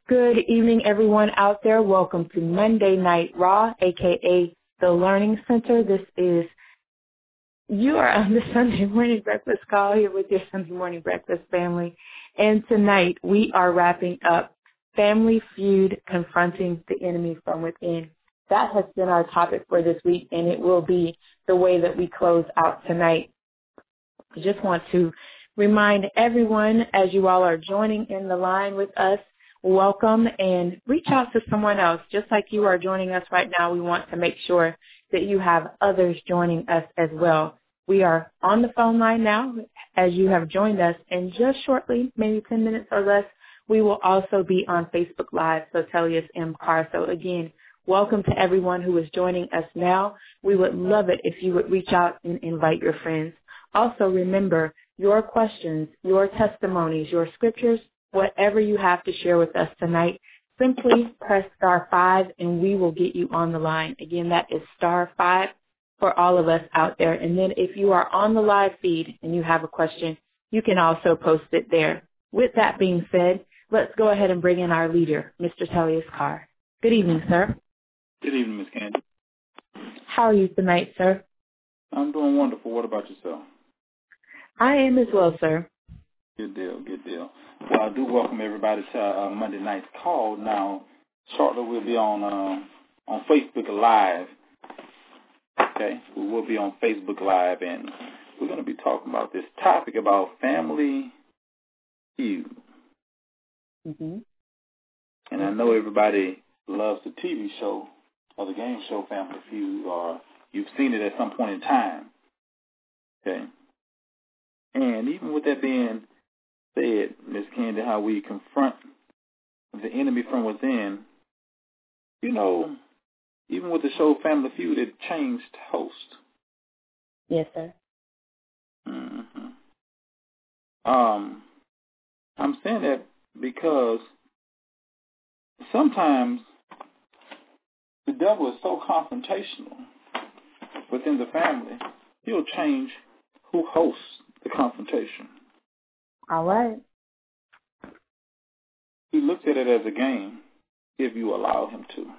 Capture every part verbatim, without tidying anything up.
Good evening, everyone out there. Welcome to Monday Night Raw, aka the Learning Center. This is, you are on the Sunday morning breakfast call here with your Sunday morning breakfast family. And tonight we are wrapping up Family Feud, Confronting the Enemy from Within. That has been our topic for this week, and it will be the way that we close out tonight. I just want to remind everyone, as you all are joining in the line with us, welcome, and reach out to someone else. Just like you are joining us right now, we want to make sure that you have others joining us as well. We are on the phone line now as you have joined us, and just shortly, maybe ten minutes or less, we will also be on Facebook Live, so Telius M. Carr. So again, welcome to everyone who is joining us now. We would love it if you would reach out and invite your friends. Also, remember, your questions, your testimonies, your scriptures, whatever you have to share with us tonight, simply press star five and we will get you on the line. Again, that is star five for all of us out there. And then if you are on the live feed and you have a question, you can also post it there. With that being said, let's go ahead and bring in our leader, Mister Telius Carr. Good evening, sir. Good evening, Miz Candy. How are you tonight, sir? I'm doing wonderful. What about yourself? I am as well, sir. Good deal, good deal. Well, I do welcome everybody to uh, Monday night's call. Now, shortly we'll be on uh, on Facebook Live. Okay, we will be on Facebook Live, and we're going to be talking about this topic about Family Feud. Mm-hmm. And I know everybody loves the T V show or the game show Family Feud, or you've seen it at some point in time. Okay. And even with that being said, Miz Candy, how we confront the enemy from within, you know, even with the show Family Feud, it changed host. Yes, sir. Mm-hmm. Um, I'm saying that because sometimes the devil is so confrontational within the family, he'll change who hosts the confrontation. All right. He looks at it as a game if you allow him to.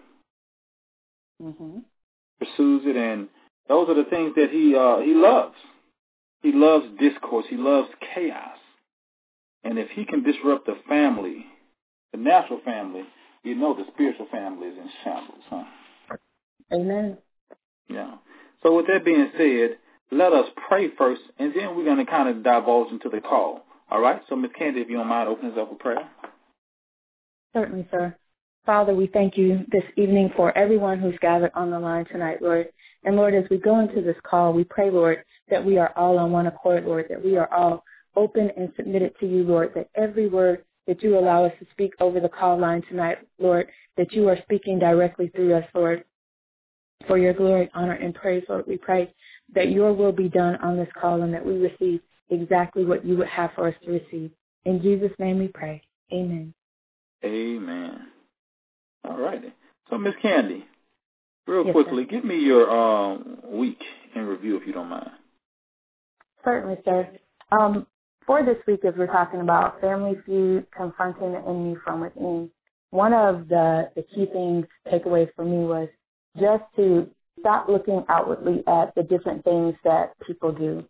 Mm-hmm. Pursues it, and those are the things that he uh, he loves. He loves discourse. He loves chaos. And if he can disrupt the family, the natural family, you know the spiritual family is in shambles, huh? Amen. Yeah. So with that being said, let us pray first, and then we're going to kind of divulge into the call. All right? So, Miz Candy, if you don't mind, open us up with prayer. Certainly, sir. Father, we thank you this evening for everyone who's gathered on the line tonight, Lord. And, Lord, as we go into this call, we pray, Lord, that we are all on one accord, Lord, that we are all open and submitted to you, Lord, that every word that you allow us to speak over the call line tonight, Lord, that you are speaking directly through us, Lord. For your glory, honor, and praise, Lord, we pray that your will be done on this call and that we receive exactly what you would have for us to receive. In Jesus' name we pray. Amen. Amen. All righty. So, Miz Candy, real Yes, quickly, sir. give me your um, week in review, if you don't mind. Certainly, sir. Um, for this week, as we're talking about Family Feud, confronting the enemy from within, one of the, the key things, takeaways for me was just to stop looking outwardly at the different things that people do.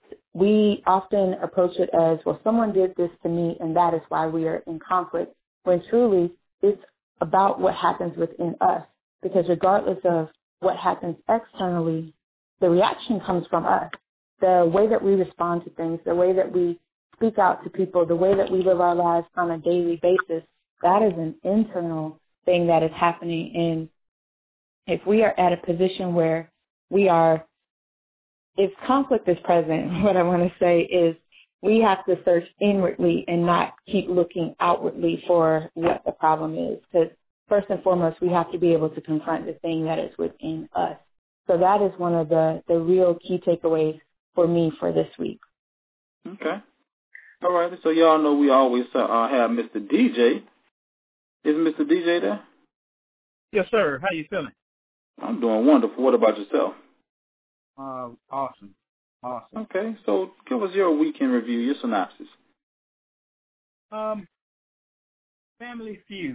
We often approach it as, well, someone did this to me, and that is why we are in conflict, when truly it's about what happens within us. Because regardless of what happens externally, the reaction comes from us. The way that we respond to things, the way that we speak out to people, the way that we live our lives on a daily basis, that is an internal thing that is happening. And if we are at a position where we are, if conflict is present, what I want to say is we have to search inwardly and not keep looking outwardly for what the problem is. Because first and foremost, we have to be able to confront the thing that is within us. So that is one of the, the real key takeaways for me for this week. Okay. All right. So y'all know we always uh, have Mister D J. Is Mister D J there? Yes, sir. How you feeling? I'm doing wonderful. What about yourself? Uh, awesome. Awesome. Okay. So give us your week in review, your synopsis. Um, Family Feud.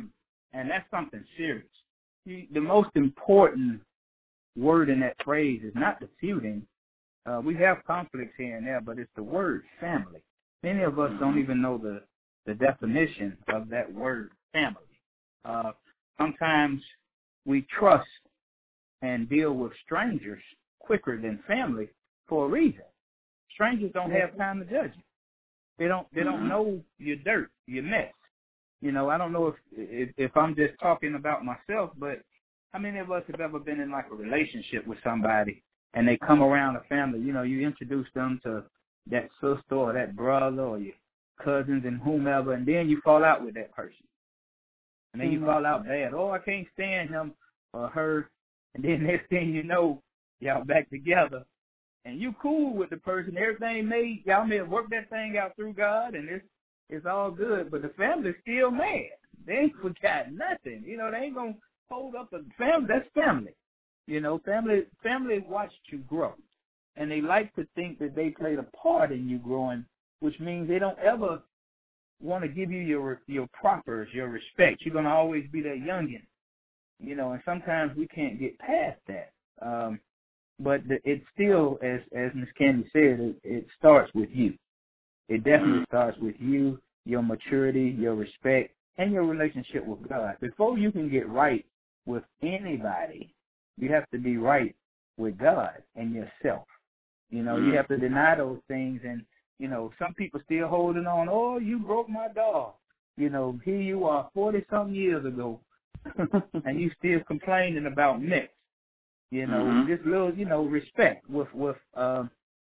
And that's something serious. You, the most important word in that phrase is not the feuding. Uh, we have conflicts here and there, but it's the word family. Many of us don't even know the, the definition of that word family. Uh, sometimes we trust and deal with strangers quicker than family for a reason. Strangers don't have time to judge you. They don't. They don't know your dirt, your mess. You know, I don't know if, if if I'm just talking about myself, but how many of us have ever been in like a relationship with somebody and they come around a family? You know, you introduce them to that sister or that brother or your cousins and whomever, and then you fall out with that person. And then you fall out bad. Oh, I can't stand him or her. And then next thing you know, y'all back together. And you cool with the person. Everything made, y'all may have worked that thing out through God, and it's it's all good. But the family's still mad. They ain't forgot nothing. You know, they ain't going to hold up a family. That's family. You know, family family watched you grow. And they like to think that they played a part in you growing, which means they don't ever want to give you your your propers, your respect. You're going to always be that youngin'. You know, and sometimes we can't get past that. Um, but the, it still, as as Miz Candy said, it, it starts with you. It definitely starts with you, your maturity, your respect, and your relationship with God. Before you can get right with anybody, you have to be right with God and yourself. You know, you have to deny those things. And, you know, some people still holding on. Oh, you broke my dog. You know, here you are forty-something years ago, and you still complaining about mess. You know, mm-hmm. just little, you know, respect with, with um,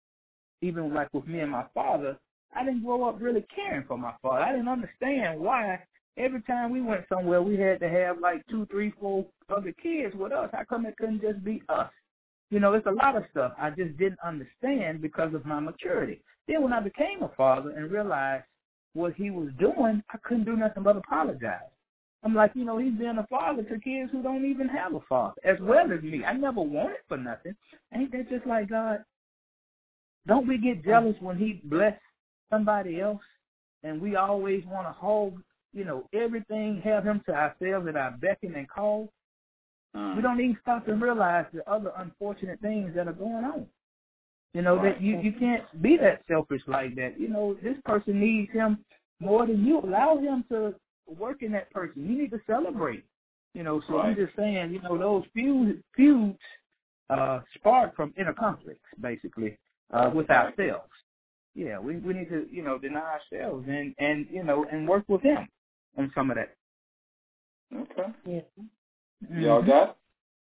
even like with me and my father, I didn't grow up really caring for my father. I didn't understand why every time we went somewhere we had to have like two, three, four other kids with us. How come it couldn't just be us? You know, it's a lot of stuff I just didn't understand because of my maturity. Then when I became a father and realized what he was doing, I couldn't do nothing but apologize. I'm like, you know, he's being a father to kids who don't even have a father, as well as me. I never wanted for nothing. Ain't that just like God? Don't we get jealous when he bless somebody else, and we always want to hold, you know, everything, have him to ourselves at our beck and call? We don't even stop and realize the other unfortunate things that are going on. You know, right. that you, you can't be that selfish like that. You know, this person needs him more than you. Allow him to work in that person. You need to celebrate. You know, so right. I'm just saying, you know, those feuds, feuds uh, spark from inner conflicts, basically, uh, with ourselves. Yeah, we, we need to, you know, deny ourselves and, and, you know, and work with him on some of that. Okay. Yeah. Mm-hmm. Y'all got it?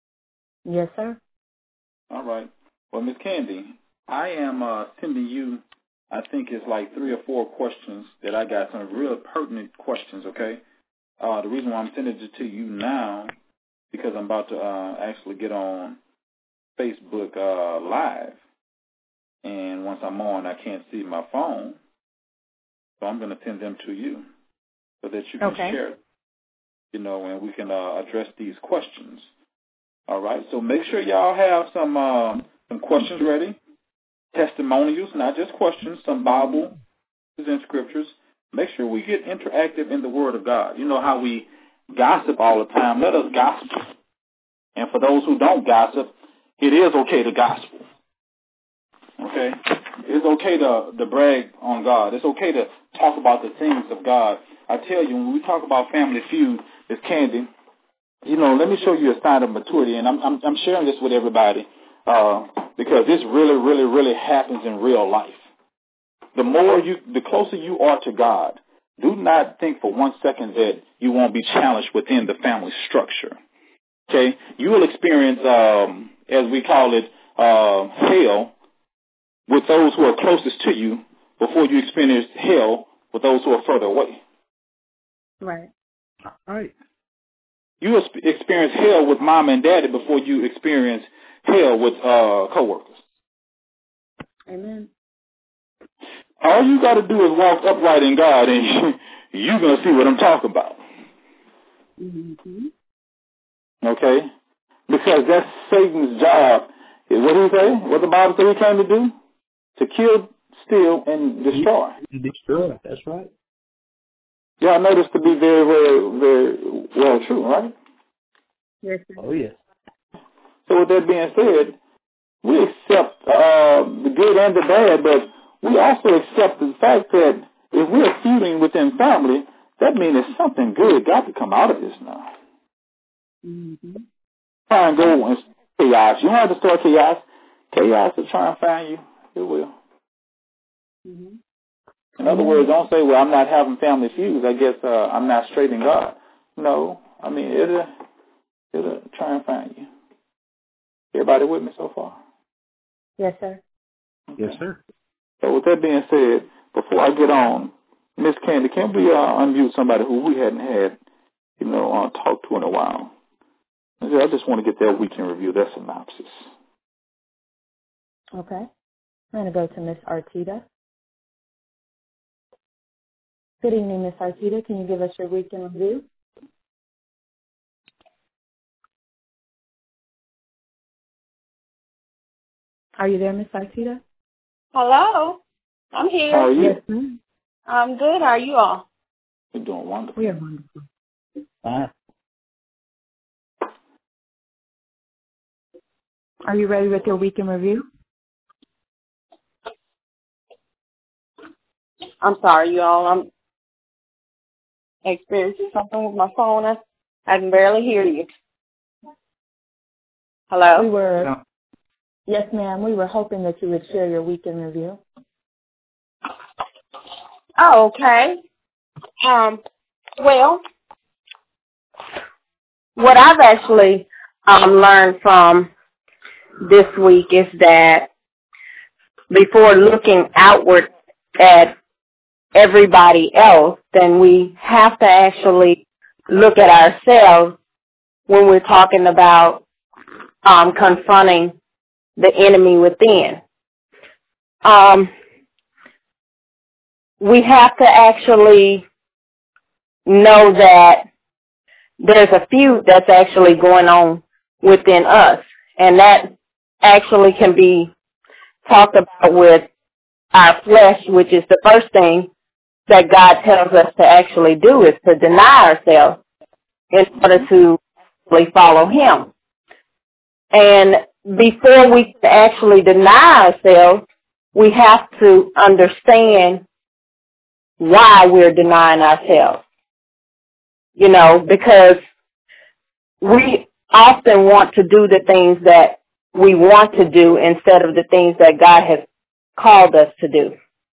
Yes, sir. All right. Well, Miz Candy, I am uh, sending you, I think it's like three or four questions that I got, some real pertinent questions, okay? Uh, the reason why I'm sending it to you now, because I'm about to uh, actually get on Facebook uh, Live. And once I'm on, I can't see my phone. So I'm going to send them to you so that you can okay. share it, you know, and we can uh, address these questions. All right, so make sure y'all have some uh, some questions ready, testimonials, not just questions, some Bible and scriptures. Make sure we get interactive in the Word of God. You know how we gossip all the time. Let us gossip. And for those who don't gossip, it is okay to gossip. Okay? It's okay to, to brag on God. It's okay to talk about the things of God. I tell you, when we talk about Family Feud, it's Candy. You know, let me show you a sign of maturity, and I'm I'm, I'm sharing this with everybody uh, because this really, really, really happens in real life. The more you, the closer you are to God, do not think for one second that you won't be challenged within the family structure. Okay, you will experience, um, as we call it, uh, hell with those who are closest to you before you experience hell with those who are further away. Right. All right. You will experience hell with mom and daddy before you experience hell with uh, coworkers. Amen. All you got to do is walk upright in God, and you're going to see what I'm talking about. Mm-hmm. Okay? Because that's Satan's job. What did he say? What the Bible says he came to do? To kill, steal, and destroy. Destroy. That's right. Y'all know this to be very, very, very well true, right? Yes, sir. Oh, yes. So with that being said, we accept uh, the good and the bad, but we also accept the fact that if we're feuding within family, that means there's something good got to come out of this now. Mm-hmm. Try and go and chaos. You don't have to start chaos. Chaos will try and find you. It will. Mm-hmm. In other words, don't say, well, I'm not having family feuds. I guess uh, I'm not straight in God. No. I mean, it'll, it'll try and find you. Everybody with me so far? Yes, sir. Okay. Yes, sir. So with that being said, before I get on, Miss Candy, can we uh, unmute somebody who we hadn't had, you know, uh, talked to in a while? I just want to get their weekend review, their synopsis. Okay. I'm going to go to Miss Artita. Good evening, Miss Artita. Can you give us your weekend review? Are you there, Miss Artita? Hello. I'm here. How are you? Yes, ma'am. I'm good. How are you all? You're doing wonderful. We are wonderful. Fine. Are you ready with your weekend review? I'm sorry, you all. I'm experiencing something with my phone. I, I can barely hear you. Hello? We were, No. yes, ma'am. We were hoping that you would share your weekend review. Oh, okay. Um, well, what I've actually um, learned from this week is that before looking outward at everybody else, then we have to actually look at ourselves when we're talking about um, confronting the enemy within. Um, we have to actually know that there's a feud that's actually going on within us, and that actually can be talked about with our flesh, which is the first thing that God tells us to actually do, is to deny ourselves in order to actually follow Him. And before we can actually deny ourselves, we have to understand why we're denying ourselves. You know, because we often want to do the things that we want to do instead of the things that God has called us to do.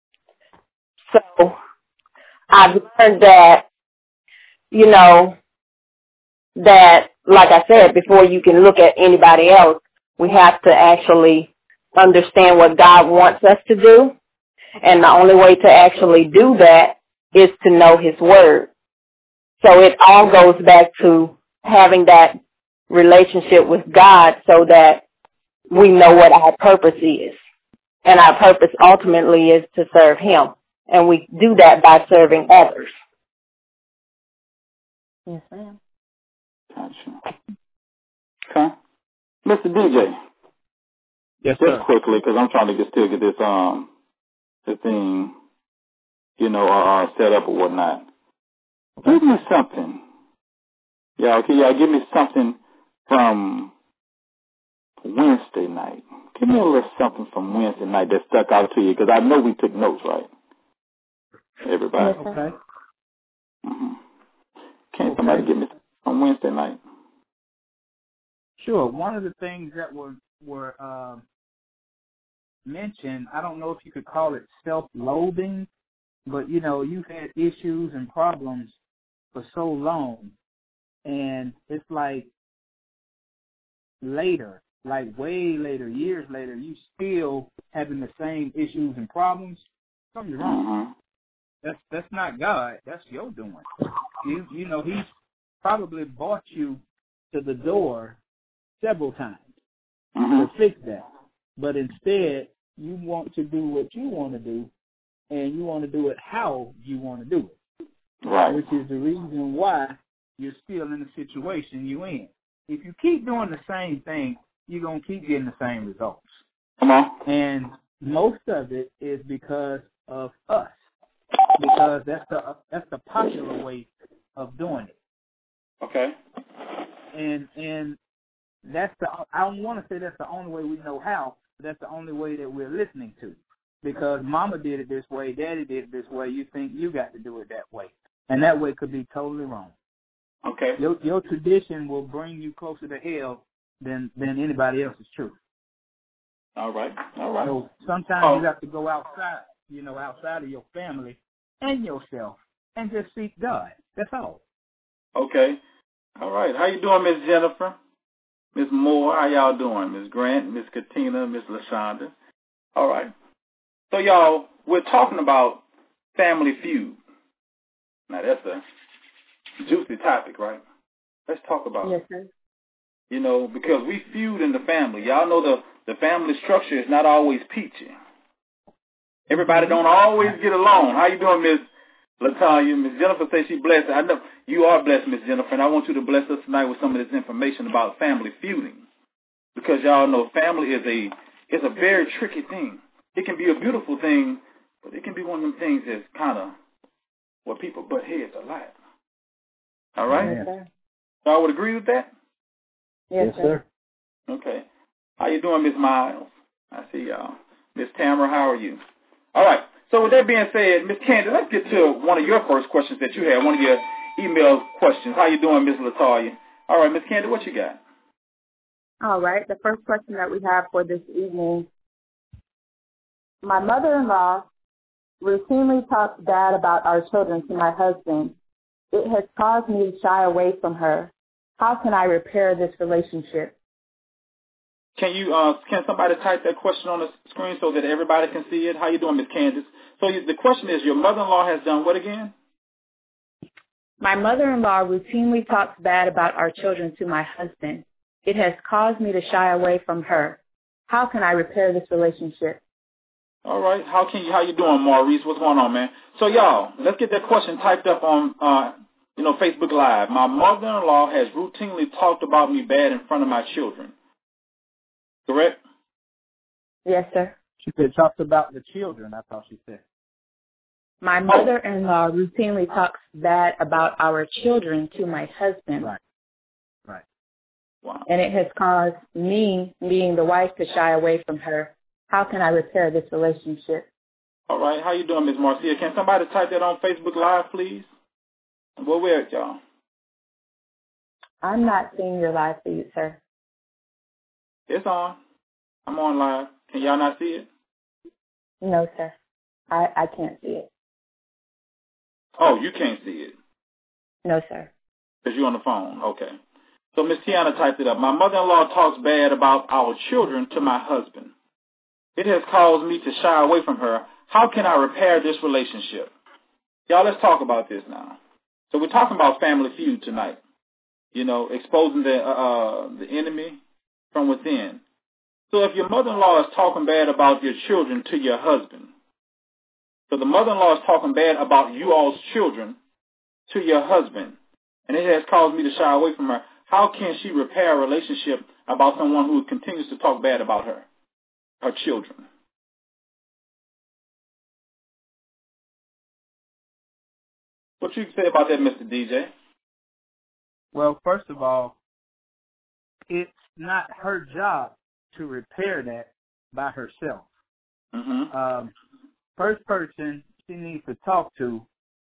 So I've learned that, you know, that, like I said, before you can look at anybody else, we have to actually understand what God wants us to do. And the only way to actually do that is to know His Word. So it all goes back to having that relationship with God so that we know what our purpose is. And our purpose ultimately is to serve Him. And we do that by serving others. Yes, ma'am. Gotcha. Okay. Mister D J. Yes, Just sir. quickly, because I'm trying to get, still get this um this thing, you know, uh, set up or whatnot. Okay. Give me something. Yeah, okay, y'all give me something from Wednesday night. Give me a little something from Wednesday night that stuck out to you, because I know we took notes, right? Everybody. Yes, sir. Okay. Mm-hmm. Can Okay. somebody give me something from Wednesday night? Sure. One of the things that were were uh, mentioned, I don't know if you could call it self-loathing, but, you know, you've had issues and problems for so long, and it's like later, like way later, years later, you still having the same issues and problems. Something's wrong. Mm-hmm. That's that's not God. That's your doing. You you know, He's probably brought you to the door several times Mm-hmm. to fix that. But instead, you want to do what you want to do, and you want to do it how you want to do it, Right. which is the reason why you're still in the situation you're in. If you keep doing the same thing, you're going to keep getting the same results. Come on. And most of it is because of us. because that's the that's the popular way of doing it. Okay. And and that's the I don't want to say that's the only way we know how, but that's the only way that we're listening to. Because Mama did it this way, Daddy did it this way, you think you got to do it that way, and that way could be totally wrong. Okay. Your your tradition will bring you closer to hell than than anybody else's truth. All right. All right. So sometimes oh. you have to go outside, you know, outside of your family and yourself, and just seek God. That's all. Okay. All right. How you doing, Miss Jennifer? Miss Moore, how y'all doing? Miss Grant, Miss Katina, Miss LaShonda. All right. So, y'all, we're talking about Family Feud. Now, that's a juicy topic, right? Let's talk about yes, it. Sir. You know, because we feud in the family. Y'all know the, the family structure is not always peachy. Everybody don't always get along. How you doing, Miss LaTanya? Miss Jennifer says she blessed. I know you are blessed, Miss Jennifer, and I want you to bless us tonight with some of this information about family feuding. Because y'all know family is a is a very tricky thing. It can be a beautiful thing, but it can be one of them things that's kind of where people butt heads a lot. All right? Yes, sir. Y'all would agree with that? Yes, Yes, sir. sir. Okay. How you doing, Miss Miles? I see y'all. Miss Tamara, how are you? All right. So with that being said, Miss Candy, let's get to one of your first questions that you had, one of your email questions. How you doing, Miss LaTanya? All right, Miss Candy, what you got? All right. The first question that we have for this evening. My mother-in-law routinely talks bad about our children to my husband. It has caused me to shy away from her. How can I repair this relationship? Can you, uh, can somebody type that question on the screen so that everybody can see it? How you doing, Miss Candace? So you, the question is, your mother-in-law has done what again? My mother-in-law routinely talks bad about our children to my husband. It has caused me to shy away from her. How can I repair this relationship? All right. How can you, how you doing, Maurice? What's going on, man? So, y'all, let's get that question typed up on, uh, you know, Facebook Live. My mother-in-law has routinely talked about me bad in front of my children. Correct? Yes, sir. She said talks about the children, I thought she said. My mother-in-law routinely talks bad about our children to my husband. Right. Right. Wow. And it has caused me, being the wife, to shy away from her. How can I repair this relationship? All right. How you doing, Miz Marcia? Can somebody type that on Facebook Live, please? Where we at, y'all? I'm not seeing your live feed, sir. It's on. I'm on live. Can y'all not see it? No, sir. I, I can't see it. Oh, you can't see it. No, sir. Because you're on the phone. Okay. So Miss Tiana typed it up. My mother-in-law talks bad about our children to my husband. It has caused me to shy away from her. How can I repair this relationship? Y'all, let's talk about this now. So we're talking about family feud tonight. You know, exposing the uh, the enemy from within. So if your mother-in-law is talking bad about your children to your husband, so the mother-in-law is talking bad about you all's children to your husband, and it has caused me to shy away from her, how can she repair a relationship about someone who continues to talk bad about her, her children? What you say about that, Mister D J? Well, first of all, it's not her job to repair that by herself. Mm-hmm. Um, first person she needs to talk to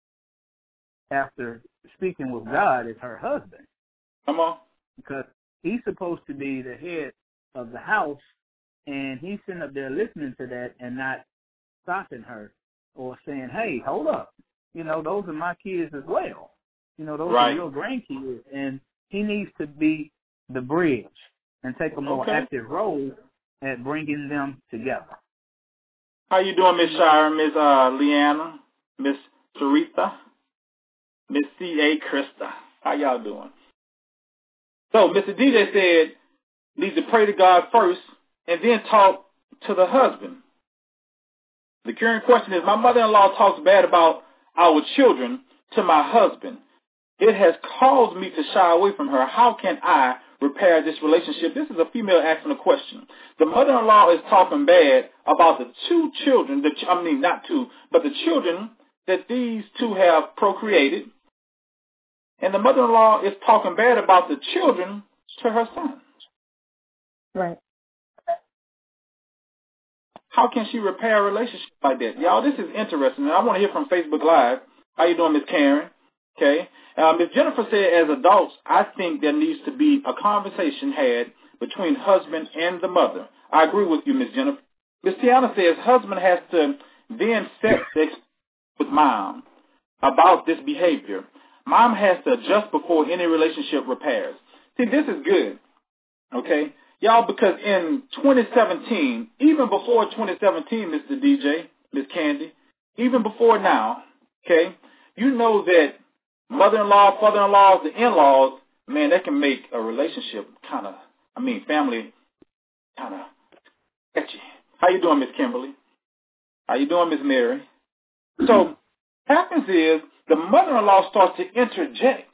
after speaking with God is her husband. Come on. Because he's supposed to be the head of the house, and he's sitting up there listening to that and not stopping her or saying, hey, hold up. You know, those are my kids as well. You know, those right. are your grandkids. And he needs to be the bridge and take a more okay. active role at bringing them together. How you doing, Miss Shire, Miss uh, Leanna, Miss Teresa, Miss C A Krista? How y'all doing? So Mister D J said, needs to pray to God first and then talk to the husband. The current question is, my mother-in-law talks bad about our children to my husband. It has caused me to shy away from her. How can I repair this relationship? This is a female asking a question. The mother-in-law is talking bad about the two children, the, I mean not two, but the children that these two have procreated, and the mother-in-law is talking bad about the children to her son. Right. How can she repair a relationship like that? Y'all, this is interesting. And I want to hear from Facebook Live. How you doing, Miss Karen? Okay. Uh, Miss Jennifer said, as adults, I think there needs to be a conversation had between husband and the mother. I agree with you, Miss Jennifer. Miss Tiana says, husband has to then set the with mom about this behavior. Mom has to adjust before any relationship repairs. See, this is good. Okay. Y'all, because in twenty seventeen, even before twenty seventeen, Mister D J, Miss Candy, even before now, okay, you know that mother-in-law, father-in-laws, the in-laws, man, that can make a relationship kind of, I mean, family kind of sketchy. How you doing, Miss Kimberly? How you doing, Miss Mary? So what happens is the mother-in-law starts to interject.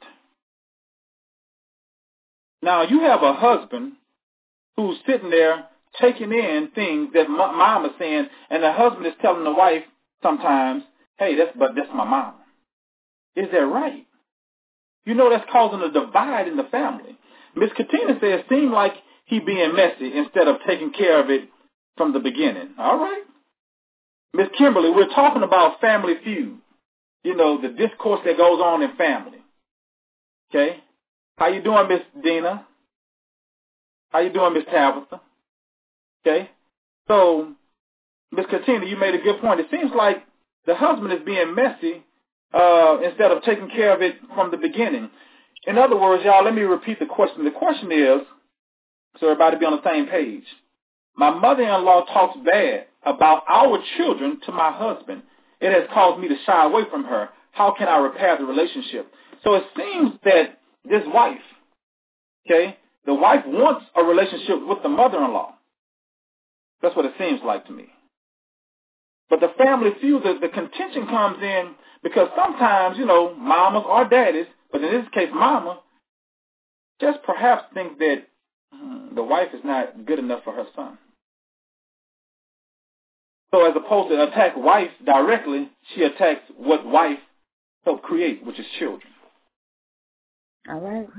Now, you have a husband who's sitting there taking in things that mom is saying, and the husband is telling the wife sometimes, hey, that's but that's my mom. Is that right? You know that's causing a divide in the family. Miss Katina says, seemed like he being messy instead of taking care of it from the beginning. All right. Miss Kimberly, we're talking about family feud. You know, the discourse that goes on in family. Okay? How you doing, Miss Dina? How you doing, Miss Tabitha? Okay? So, Miss Katina, you made a good point. It seems like the husband is being messy uh, instead of taking care of it from the beginning. In other words, y'all, let me repeat the question. The question is, so everybody be on the same page. My mother-in-law talks bad about our children to my husband. It has caused me to shy away from her. How can I repair the relationship? So it seems that this wife, okay, the wife wants a relationship with the mother-in-law. That's what it seems like to me. But the family feud, the, the contention comes in because sometimes, you know, mamas or daddies, but in this case, mama, just perhaps think that hmm, the wife is not good enough for her son. So as opposed to attack wife directly, she attacks what wife helped create, which is children. All right.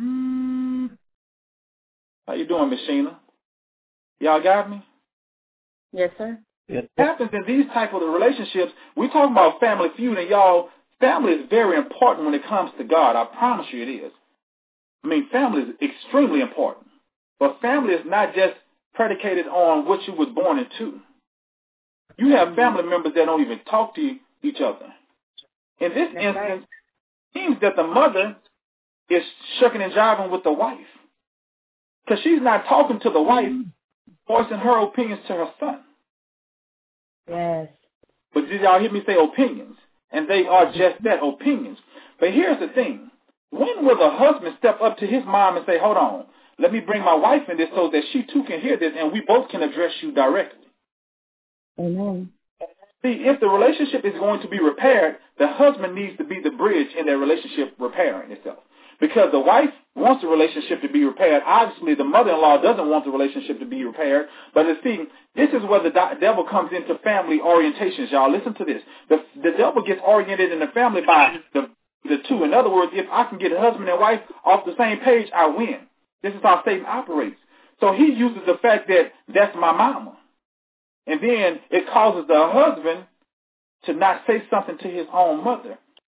How you doing, Miss Sheena? Y'all got me? Yes, sir. Yes. What happens in these type of relationships, we talk about family feud, and y'all, family is very important when it comes to God. I promise you it is. I mean, family is extremely important. But family is not just predicated on what you was born into. You have family members that don't even talk to each other. In this That's instance, right. it seems that the mother is shucking and jiving with the wife. Because she's not talking to the wife, voicing her opinions to her son. Yes. But did y'all hear me say opinions? And they are just that, opinions. But here's the thing. When will the husband step up to his mom and say, hold on, let me bring my wife in this so that she too can hear this and we both can address you directly? Amen. See, if the relationship is going to be repaired, the husband needs to be the bridge in that relationship repairing itself. Because the wife wants the relationship to be repaired. Obviously, the mother-in-law doesn't want the relationship to be repaired. But see, this is where the devil comes into family orientations, y'all. Listen to this. The, the devil gets oriented in the family by the, the two. In other words, if I can get a husband and wife off the same page, I win. This is how Satan operates. So he uses the fact that that's my mama. And then it causes the husband to not say something to his own mother.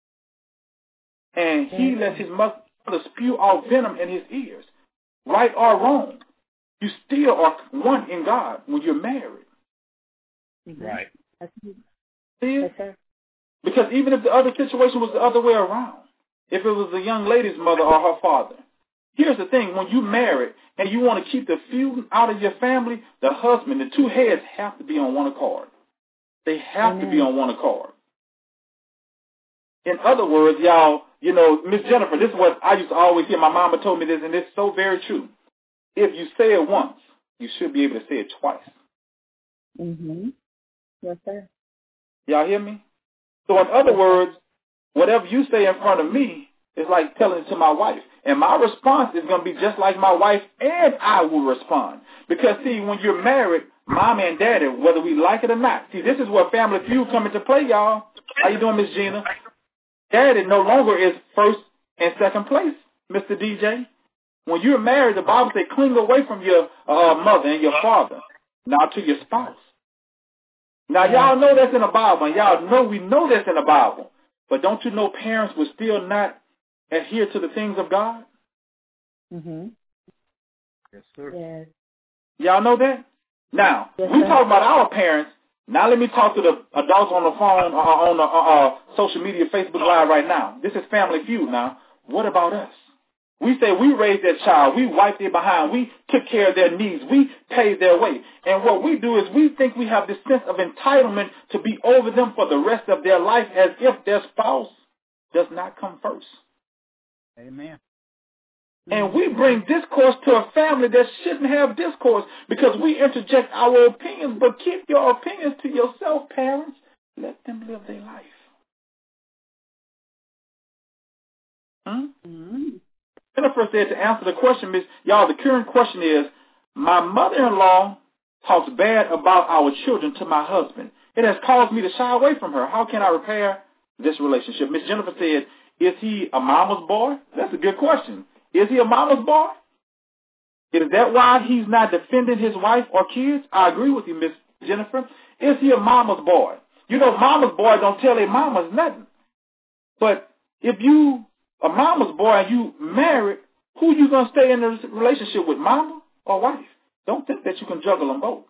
And he lets his mother spew out venom in his ears. Right or wrong, you still are one in God when you're married. Right. See Yes, it? sir. Because even if the other situation was the other way around, if it was the young lady's mother or her father, here's the thing. When you married and you want to keep the feud out of your family, the husband, the two heads have to be on one accord. They have Amen. to be on one accord. In other words, y'all, you know, Miss Jennifer, this is what I used to always hear. My mama told me this, and it's so very true. If you say it once, you should be able to say it twice. Mm-hmm. Yes, sir. Y'all hear me? So in other words, whatever you say in front of me is like telling it to my wife. And my response is going to be just like my wife, and I will respond. Because, see, when you're married, mom and daddy, whether we like it or not. See, this is where Family Feud come into play, y'all. How you doing, Miss Gina? Daddy no longer is first and second place, Mister D J. When you're married, the Bible says cling away from your uh, mother and your father, now to your spouse. Now, y'all know that's in the Bible, and y'all know we know that's in the Bible. But don't you know parents will still not adhere to the things of God? Mm-hmm. Yes, sir. Yes. Y'all know that? Now, Yes, we sir. talk about our parents. Now let me talk to the adults on the phone or on the uh, uh, social media, Facebook Live right now. This is Family Feud now. What about us? We say we raised that child. We wiped their behind. We took care of their needs. We paid their way. And what we do is we think we have this sense of entitlement to be over them for the rest of their life as if their spouse does not come first. Amen. And we bring discourse to a family that shouldn't have discourse because we interject our opinions, but keep your opinions to yourself, parents. Let them live their life. Hmm? Mm-hmm. Jennifer said to answer the question, Miss, y'all, the current question is, my mother-in-law talks bad about our children to my husband. It has caused me to shy away from her. How can I repair this relationship? Miss Jennifer said, is he a mama's boy? That's a good question. Is he a mama's boy? Is that why he's not defending his wife or kids? I agree with you, Miss Jennifer. Is he a mama's boy? You know, mama's boy don't tell their mamas nothing. But if you a mama's boy and you married, who you going to stay in a relationship with, mama or wife? Don't think that you can juggle them both.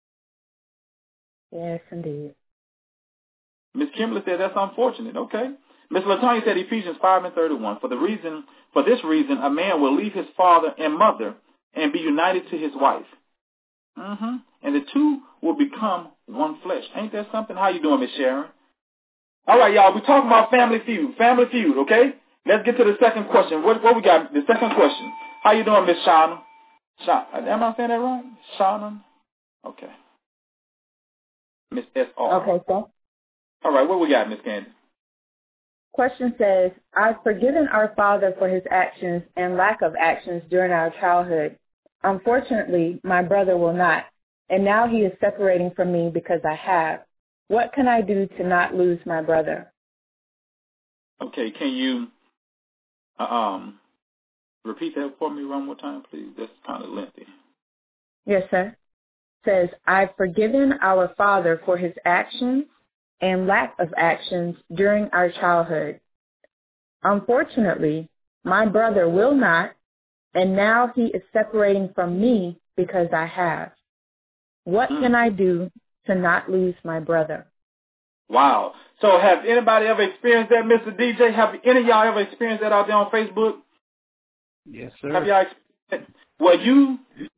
Yes, indeed. Miss Kimberly said that's unfortunate. Okay. Miss LaTonya said Ephesians five and thirty-one. For the reason, for this reason, a man will leave his father and mother and be united to his wife. Mm-hmm. And the two will become one flesh. Ain't that something? How you doing, Miss Sharon? All right, y'all. We're talking about Family Feud. Family Feud, okay? Let's get to the second question. What, what we got? The second question. How you doing, Miss Shauna? Sha- Am I saying that right? Shauna? Okay. Miss S R. Okay, so All right, what we got, Miss Candy? question says, I've forgiven our father for his actions and lack of actions during our childhood. Unfortunately, my brother will not, and now he is separating from me because I have. What can I do to not lose my brother? Okay, can you uh, um repeat that for me one more time, please? That's kind of lengthy. Yes, sir. Says, I've forgiven our father for his actions and lack of actions during our childhood. Unfortunately, my brother will not, and now he is separating from me because I have. What Mm. can I do to not lose my brother? Wow. So have anybody ever experienced that, Mister D J? Have any of y'all ever experienced that out there on Facebook? Yes, sir. Have y'all experienced that? Well, you,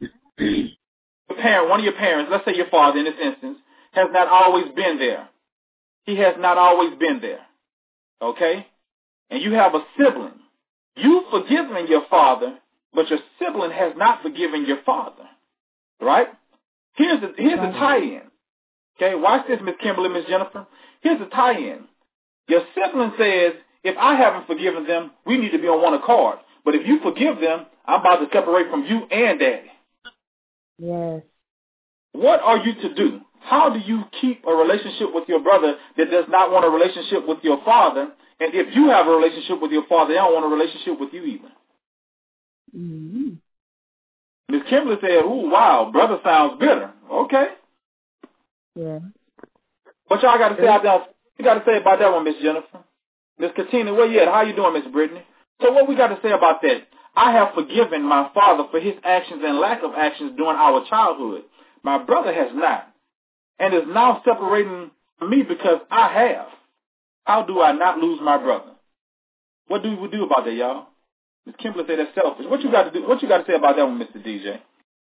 a parent, one of your parents, let's say your father in this instance, has not always been there. He has not always been there. Okay? And you have a sibling. You've forgiven your father, but your sibling has not forgiven your father. Right? Here's the, here's the tie-in. Okay, watch this, Miss Kimberly, Miss Jennifer. Here's the tie-in. Your sibling says, if I haven't forgiven them, we need to be on one accord. But if you forgive them, I'm about to separate from you and Daddy. Yes. What are you to do? How do you keep a relationship with your brother that does not want a relationship with your father? And if you have a relationship with your father, they don't want a relationship with you either. Mm-hmm. Miss Kimberly said, ooh, wow, brother sounds bitter. Okay. Yeah. What y'all got to say out there? You got to say about that one, Miss Jennifer. Miss Katina, where you at? How you doing, Miss Brittany? So what we got to say about that? I have forgiven my father for his actions and lack of actions during our childhood. My brother has not, and is now separating from me because I have. How do I not lose my brother? What do we do about that, y'all? Miss Kimberly said that's selfish. What you got to do? What you got to say about that one, Mister D J?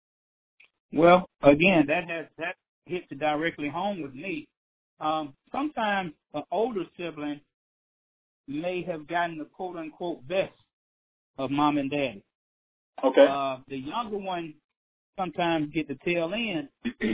Well, again, that has that hits directly home with me. Um, sometimes an older sibling may have gotten the quote unquote best of mom and daddy. Okay. Uh, the younger one sometimes get the tail end,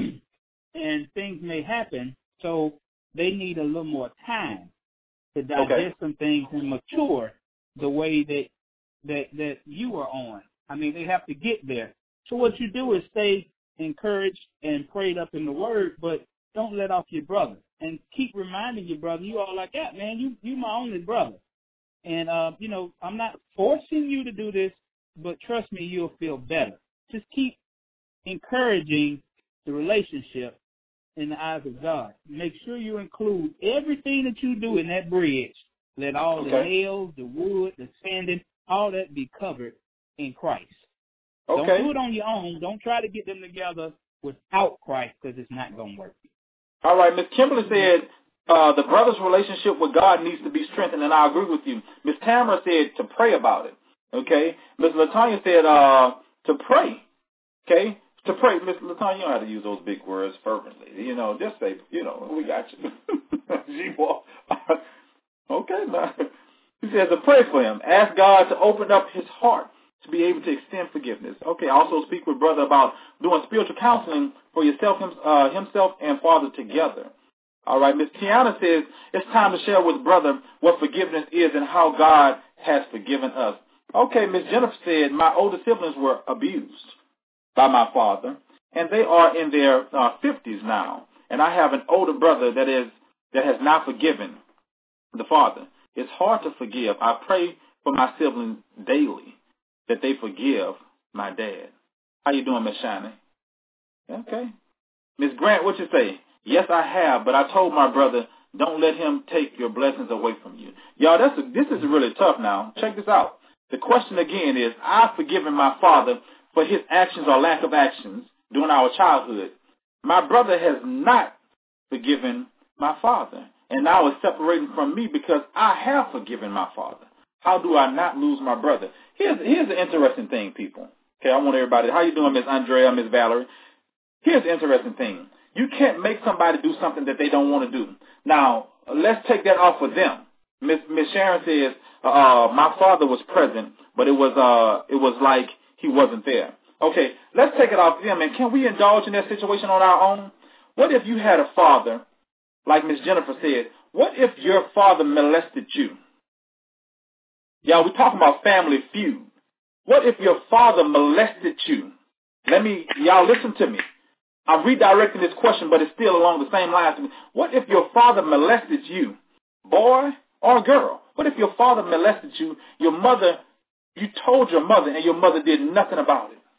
and things may happen, so they need a little more time to digest Okay. some things and mature the way that that that you are on. I mean, they have to get there. So what you do is stay encouraged and prayed up in the word, but don't let off your brother. And keep reminding your brother, you all like that, man, you you my only brother. And, uh, you know, I'm not forcing you to do this, but trust me, you'll feel better. Just keep encouraging the relationship in the eyes of God. Make sure you include everything that you do in that bridge. Let all okay. the nails, the wood, the sanding, all that be covered in Christ. Okay. Don't do it on your own. Don't try to get them together without Christ, because it's not going to work. All right. Miz Kimberly said uh, the brother's relationship with God needs to be strengthened, and I agree with you. Miz Tamara said to pray about it. Okay. Miz Latanya said uh, to pray. Okay. To pray. Miz Latanya, you don't have to use those big words fervently. You know, just say, you know, we got you. G-boy. Okay, man. He says to pray for him. Ask God to open up his heart to be able to extend forgiveness. Okay, also speak with brother about doing spiritual counseling for yourself, him, uh, himself and father together. All right, Miss Tiana says it's time to share with brother what forgiveness is and how God has forgiven us. Okay, Miss Jennifer said my older siblings were abused by my father, and they are in their uh, fifties now, and I have an older brother that is that has not forgiven the father. It's hard to forgive. I pray for my siblings daily that they forgive my dad. How you doing, Miss Shiny? Okay. Miss Grant, what you say? Yes, I have, but I told my brother, don't let him take your blessings away from you. Y'all, that's a, this is really tough now. Check this out. The question again is, I've forgiven my father for his actions or lack of actions during our childhood. My brother has not forgiven my father, and now is separating from me because I have forgiven my father. How do I not lose my brother? Here's, here's the interesting thing, people. Okay, I want everybody, how you doing, Miss Andrea, Miss Valerie? Here's the interesting thing. You can't make somebody do something that they don't want to do. Now, let's take that off of them. Miss Miss Sharon says, uh, my father was present, but it was uh, it was like he wasn't there. Okay, let's take it off them, and can we indulge in that situation on our own? What if you had a father, like Miss Jennifer said, what if your father molested you? Y'all, we're talking about family feud. What if your father molested you? Let me, y'all listen to me. I'm redirecting this question, but it's still along the same lines. What if your father molested you, boy or girl? What if your father molested you, your mother, you told your mother, and your mother did nothing about it?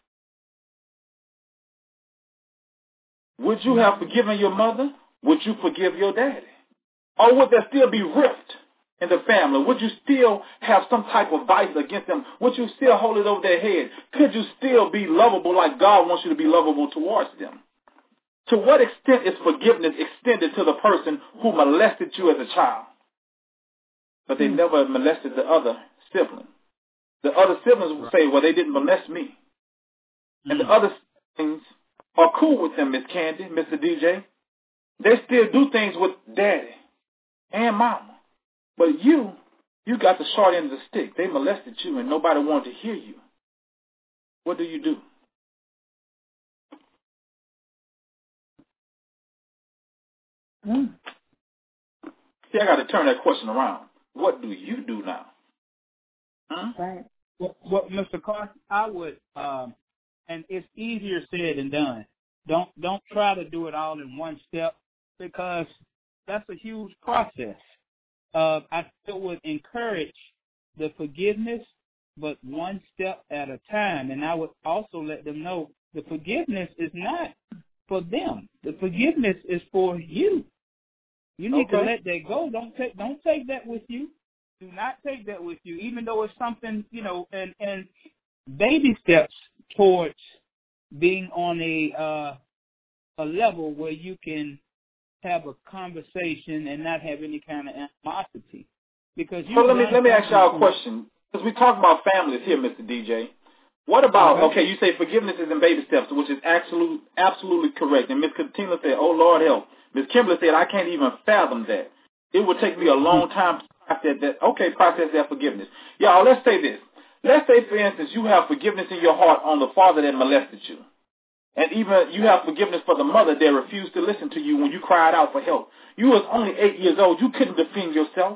Would you have forgiven your mother? Would you forgive your daddy? Or would there still be rift in the family? Would you still have some type of vice against them? Would you still hold it over their head? Could you still be lovable like God wants you to be lovable towards them? To what extent is forgiveness extended to the person who molested you as a child, but they never molested the other sibling? The other siblings will say, well, they didn't molest me. And the other siblings are cool with them, Miss Candy, Mister D J. They still do things with daddy and mama. But you, you got the short end of the stick. They molested you and nobody wanted to hear you. What do you do? Mm. See, I got to turn that question around. What do you do now? Huh? Right. Well, well, Mister Carson, I would, um, and it's easier said than done. Don't don't try to do it all in one step, because that's a huge process. Uh, I still would encourage the forgiveness, but one step at a time. And I would also let them know the forgiveness is not for them. The forgiveness is for you. You need okay. to let that go. Don't take don't take that with you. Do not take that with you, even though it's something, you know, and, and baby steps towards being on a uh, a level where you can have a conversation and not have any kind of animosity. Because you so let me let me ask y'all a question, because we talk about families here, Mister D J. What about, okay, you say forgiveness is in baby steps, which is absolute, absolutely correct. And Miss Katina said, oh, Lord help. Miss Kimberly said, I can't even fathom that. It would take me a long time to process that. Okay, process that forgiveness. Y'all, let's say this. Let's say, for instance, you have forgiveness in your heart on the father that molested you. And even you have forgiveness for the mother that refused to listen to you when you cried out for help. You was only eight years old. You couldn't defend yourself.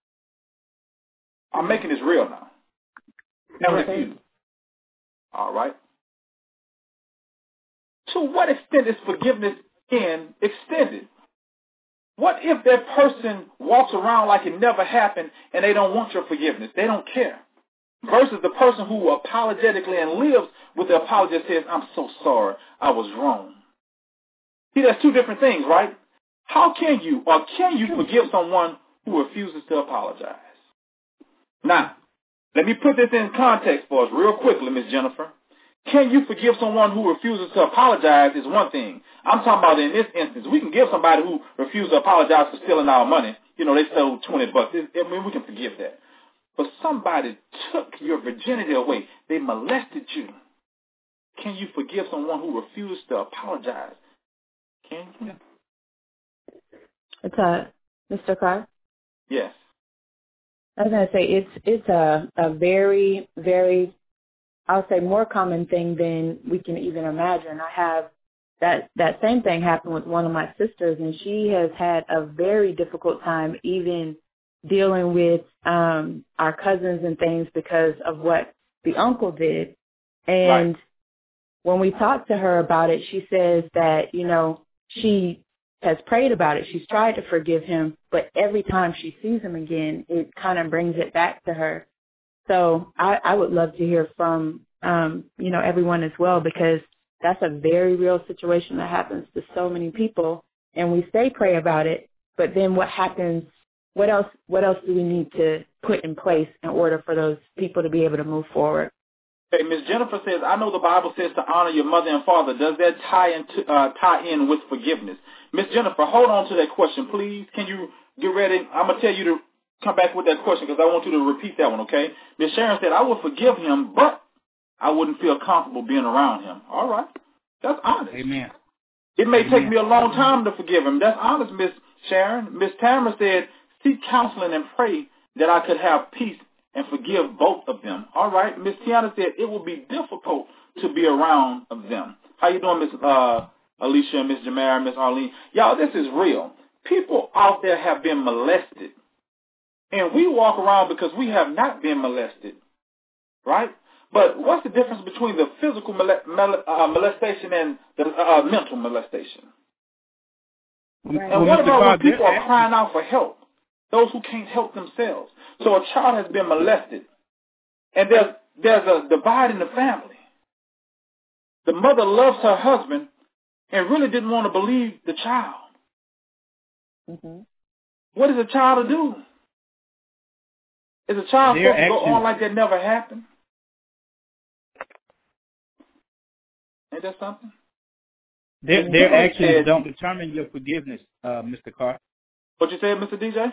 I'm making this real now. Now refuse. All right. to what extent is forgiveness in extended? What if that person walks around like it never happened and they don't want your forgiveness? They don't care. Versus the person who apologetically and lives with the apology says, I'm so sorry, I was wrong. See, that's two different things, right? How can you or can you forgive someone who refuses to apologize? Now, let me put this in context for us real quickly, Miss Jennifer. Can you forgive someone who refuses to apologize is one thing. I'm talking about in this instance, we can give somebody who refuses to apologize for stealing our money. You know, they stole twenty bucks. I mean, we can forgive that. But somebody took your virginity away. They molested you. Can you forgive someone who refuses to apologize? Can you? It's a, Mister Carr? Yes. I was going to say it's it's a, a very, very, I'll say more common thing than we can even imagine. I have that, that same thing happen with one of my sisters, and she has had a very difficult time even dealing with um, our cousins and things because of what the uncle did. And right. When we talked to her about it, she says that, you know, she has prayed about it. She's tried to forgive him, but every time she sees him again, it kind of brings it back to her. So I, I would love to hear from, um, you know, everyone as well, because that's a very real situation that happens to so many people. And we say pray about it, but then what happens, what else, what else do we need to put in place in order for those people to be able to move forward? Hey, Miz Jennifer says, I know the Bible says to honor your mother and father. Does that tie into, uh, tie in with forgiveness? Miz Jennifer, hold on to that question, please. Can you get ready? I'm going to tell you to come back with that question because I want you to repeat that one, okay? Miz Sharon said, I would forgive him, but I wouldn't feel comfortable being around him. All right. That's honest. Amen. It may Amen. take me a long time to forgive him. That's honest, Miz Sharon. Miz Tamara said, seek counseling and pray that I could have peace and forgive both of them. All right. Miss Tiana said it will be difficult to be around of them. How you doing, Miss uh, Alicia, Miss Jamara, Miss Arlene? Y'all, this is real. People out there have been molested, and we walk around because we have not been molested, right? But what's the difference between the physical mole- mole- uh, molestation and the uh, mental molestation? Right. And what about when people are crying out for help? Those who can't help themselves. So a child has been molested, and there's there's a divide in the family. The mother loves her husband and really didn't want to believe the child. Mm-hmm. What is a child to do? Is a child Their supposed to go actions. on like that never happened? Ain't that something? Their, their actions said, don't determine your forgiveness, uh, Mister Carr. What you said, Mister D J?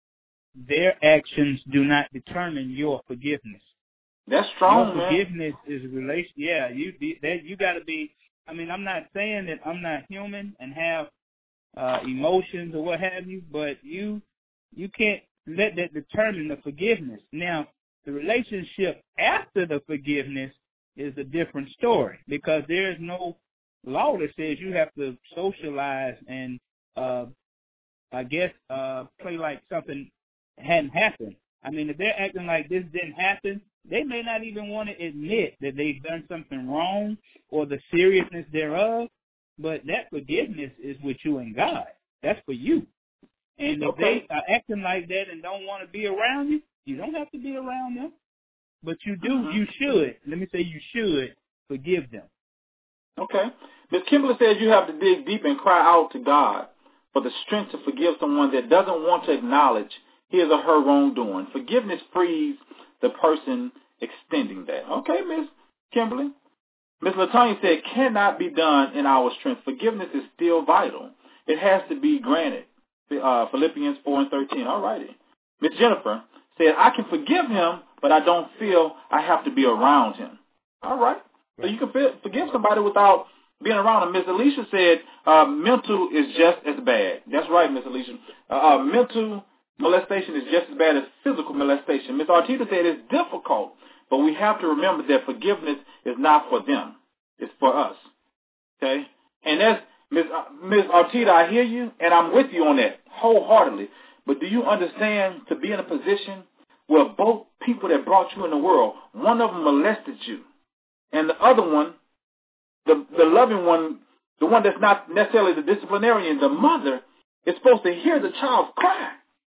Their actions do not determine your forgiveness. That's strong, your man. Forgiveness is a relation. Yeah, you that you got to be. I mean, I'm not saying that I'm not human and have uh, emotions or what have you, but you you can't let that determine the forgiveness. Now, the relationship after the forgiveness is a different story because there is no law that says you have to socialize and, uh, I guess, uh, play like something hadn't happened. I mean, if they're acting like this didn't happen, they may not even want to admit that they've done something wrong or the seriousness thereof, but that forgiveness is with you and God. That's for you. And if okay. they are acting like that and don't want to be around you, you don't have to be around them. But you do, Mm-hmm. you should, let me say you should forgive them. Okay. Miz Kimberly says you have to dig deep and cry out to God for the strength to forgive someone that doesn't want to acknowledge his or her wrongdoing. Forgiveness frees the person extending that. Okay, Miz Kimberly. Miz LaTonya said, cannot be done in our strength. Forgiveness is still vital. It has to be granted. Uh, Philippians four and thirteen. All righty. Miz Jennifer said, I can forgive him, but I don't feel I have to be around him. All right. So you can feel, forgive somebody without being around him. Miz Alicia said, uh, mental is just as bad. That's right, Miz Alicia. Uh, uh, mental molestation is just as bad as physical molestation. Miz Artita said it's difficult, but we have to remember that forgiveness is not for them. It's for us. Okay? And that's, Miz Uh, Miz Artita, I hear you, and I'm with you on that wholeheartedly. But do you understand to be in a position where both people that brought you in the world, one of them molested you, and the other one, the, the loving one, the one that's not necessarily the disciplinarian, the mother, is supposed to hear the child's cry.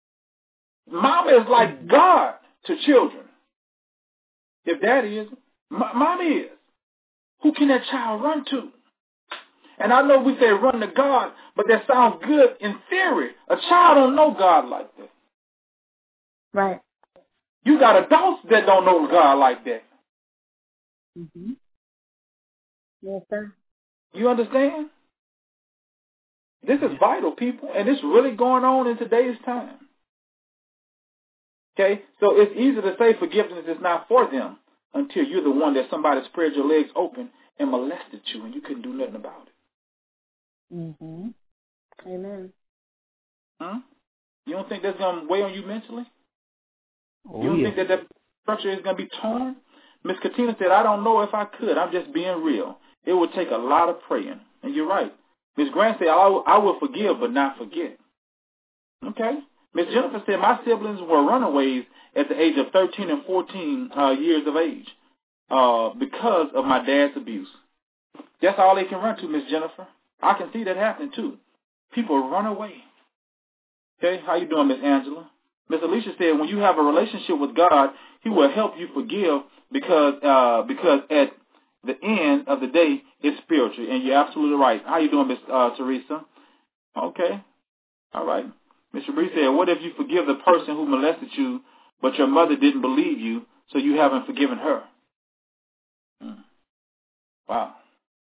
Mama is like God to children. If daddy isn't, mommy is. Who can that child run to? And I know we say run to God, but that sounds good in theory. A child don't know God like that. Right. You got adults that don't know God like that. Mm-hmm. Yes, sir. You understand? This is vital, people, and it's really going on in today's time. Okay? So it's easy to say forgiveness is not for them until you're the one that somebody spread your legs open and molested you and you couldn't do nothing about it. Mm-hmm. Amen. Huh? You don't think that's going to weigh on you mentally? Oh, you don't yeah. think that that structure is going to be torn? Miss Katina said, I don't know if I could. I'm just being real. It would take a lot of praying. And you're right. Miss Grant said, I will, I will forgive but not forget. Okay. Miss Jennifer said, my siblings were runaways at the age of thirteen and fourteen uh, years of age uh, because of my dad's abuse. That's all they can run to, Miss Jennifer. I can see that happening, too. People run away. Okay. How you doing, Miss Angela? Miss Alicia said, when you have a relationship with God, he will help you forgive because uh, because at the end of the day, it's spiritual. And you're absolutely right. How you doing, Miss uh, Teresa? Okay. All right. Mister Bree said, what if you forgive the person who molested you, but your mother didn't believe you, so you haven't forgiven her? Hmm. Wow.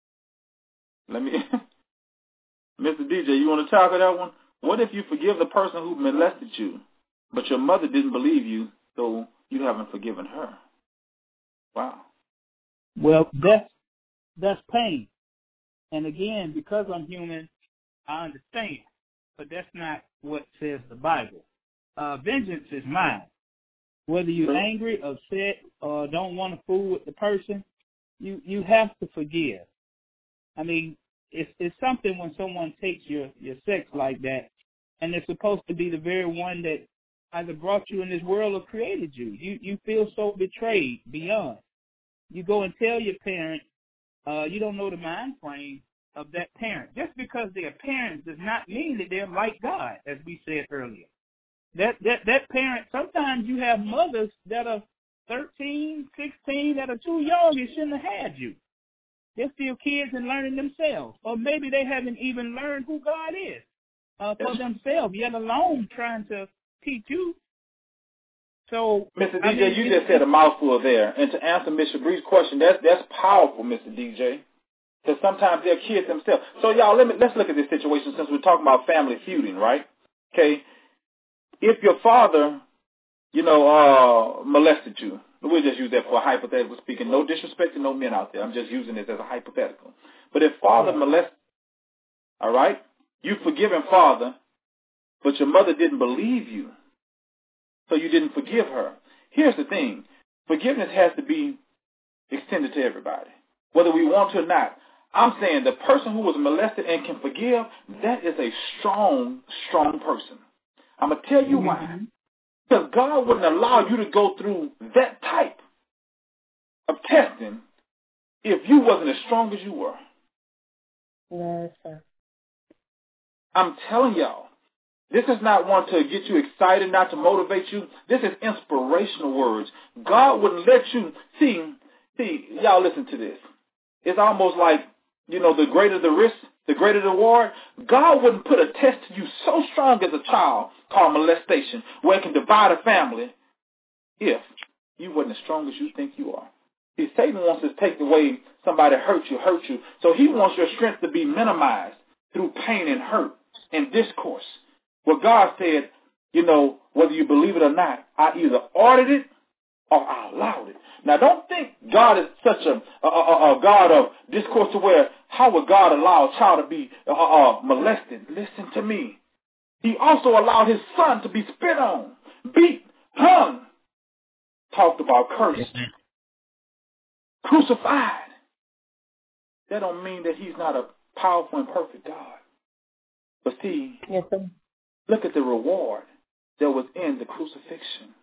Let me, Mister D J, you want to tackle that one? What if you forgive the person who molested you, but your mother didn't believe you, so you haven't forgiven her? Wow. Well, that's that's pain. And again, because I'm human, I understand. But that's not what says the Bible. Uh, vengeance is mine. Whether you're angry, upset, or don't want to fool with the person, you, you have to forgive. I mean, it's it's something when someone takes your, your sex like that, and they're supposed to be the very one that either brought you in this world or created you. You you feel so betrayed beyond. You go and tell your parent, uh, you don't know the mind frame of that parent. Just because they're parents does not mean that they're like God, as we said earlier. That that that parent, sometimes you have mothers that are thirteen, sixteen, that are too young and shouldn't have had you. They're still kids and learning themselves. Or maybe they haven't even learned who God is uh, for themselves, yet alone trying to teach you. So, Mister D J, I mean, you just said a mouthful there. And to answer Mister Bree's question, that's that's powerful, Mister D J. Because sometimes they're kids themselves. So, y'all, let me, let's look at this situation since we're talking about family feuding, right? Okay. If your father, you know, uh, molested you, we'll just use that for hypothetical speaking. No disrespect to no men out there. I'm just using this as a hypothetical. But if father molested, all right, you forgiven father, but your mother didn't believe you, so you didn't forgive her. Here's the thing. Forgiveness has to be extended to everybody, whether we want to or not. I'm saying the person who was molested and can forgive, that is a strong, strong person. I'm going to tell you why. Because God wouldn't allow you to go through that type of testing if you wasn't as strong as you were. Yes, sir. I'm telling y'all, this is not one to get you excited, not to motivate you. This is inspirational words. God wouldn't let you, see, see, y'all listen to this. It's almost like, you know, the greater the risk, the greater the reward. God wouldn't put a test to you so strong as a child called molestation, where it can divide a family, if you wasn't as strong as you think you are. See, Satan wants to take away somebody hurt you, hurt you. So he wants your strength to be minimized through pain and hurt and discourse. Well, God said, you know, whether you believe it or not, I either ordered it or I allowed it. Now, don't think God is such a, a, a, a God of discourse to where, how would God allow a child to be uh, uh, molested? Listen to me. He also allowed his son to be spit on, beat, hung, talked about, cursed, crucified. That don't mean that he's not a powerful and perfect God. But see, yes, sir. Look at the reward that was in the crucifixion.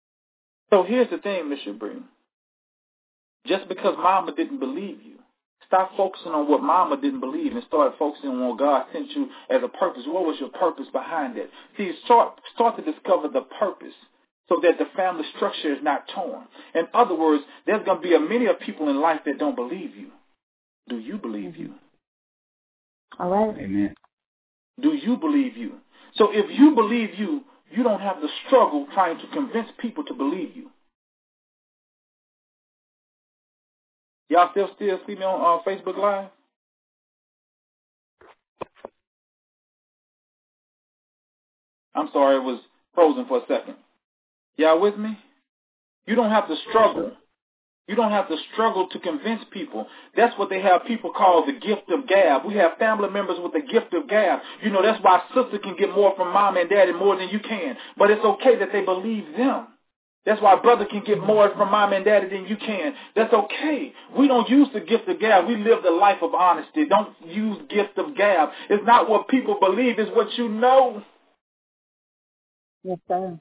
So here's the thing, Mister Breen. Just because mama didn't believe you, Stop focusing on what mama didn't believe and start focusing on what God sent you as a purpose. What was your purpose behind it? See, start, start to discover the purpose so that the family structure is not torn. In other words, there's going to be a many of people in life that don't believe you. Do you believe you? All right. Amen. Do you believe you? So if you believe you, you don't have to struggle trying to convince people to believe you. Y'all still still see me on uh, Facebook Live? I'm sorry, it was frozen for a second. Y'all with me? You don't have to struggle. You don't have to struggle to convince people. That's what they have people call the gift of gab. We have family members with the gift of gab. You know, that's why sister can get more from mom and daddy more than you can. But it's okay that they believe them. That's why brother can get more from mom and daddy than you can. That's okay. We don't use the gift of gab. We live the life of honesty. Don't use gift of gab. It's not what people believe. It's what you know. Yes, sir.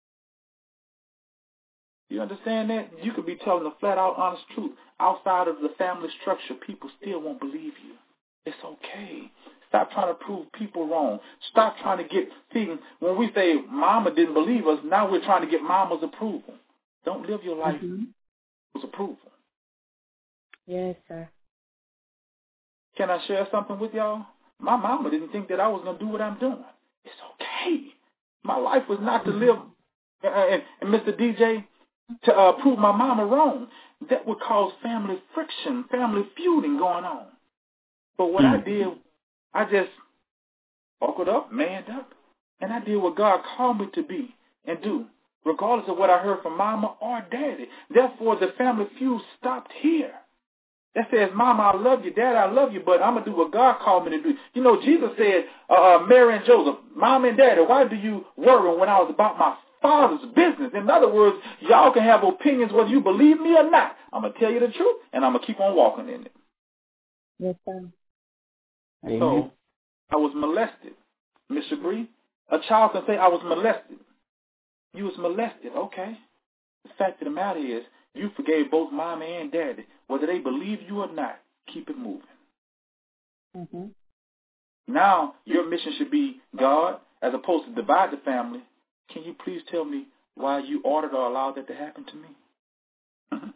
You understand that? You could be telling the flat-out honest truth. Outside of the family structure, people still won't believe you. It's okay. Stop trying to prove people wrong. Stop trying to get, see, when we say mama didn't believe us, now we're trying to get mama's approval. Don't live your life Mm-hmm. with approval. Yes, sir. Can I share something with y'all? My mama didn't think that I was going to do what I'm doing. It's okay. My life was not to live, uh, and, and Mister D J, to uh, prove my mama wrong. That would cause family friction, family feuding going on. But what mm. I did, I just buckled up, manned up, and I did what God called me to be and do, regardless of what I heard from mama or daddy. Therefore, the family feud stopped here. That says, mama, I love you, dad, I love you, but I'm going to do what God called me to do. You know, Jesus said, uh, Mary and Joseph, mom and daddy, why do you worry when I was about my Father's business? In other words, y'all can have opinions whether you believe me or not. I'm going to tell you the truth, and I'm going to keep on walking in it. Yes, sir. So, I was molested. Miss Bree, a child can say, I was molested. You was molested, okay. The fact of the matter is, you forgave both mama and daddy. Whether they believe you or not, keep it moving. Mm-hmm. Now, your mission should be, God, as opposed to divide the family, can you please tell me why you ordered or allowed that to happen to me? Mm-hmm.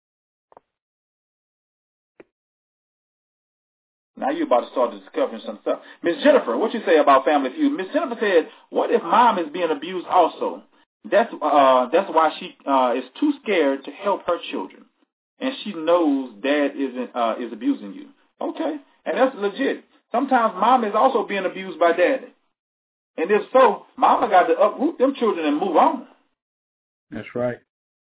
Now you're about to start discovering some stuff. Miss Jennifer, what you say about family feud? Miss Jennifer said, what if mom is being abused also? That's uh, that's why she uh, is too scared to help her children. And she knows dad isn't uh, is abusing you. Okay, and that's legit. Sometimes mom is also being abused by daddy. And if so, mama got to uproot them children and move on. That's right.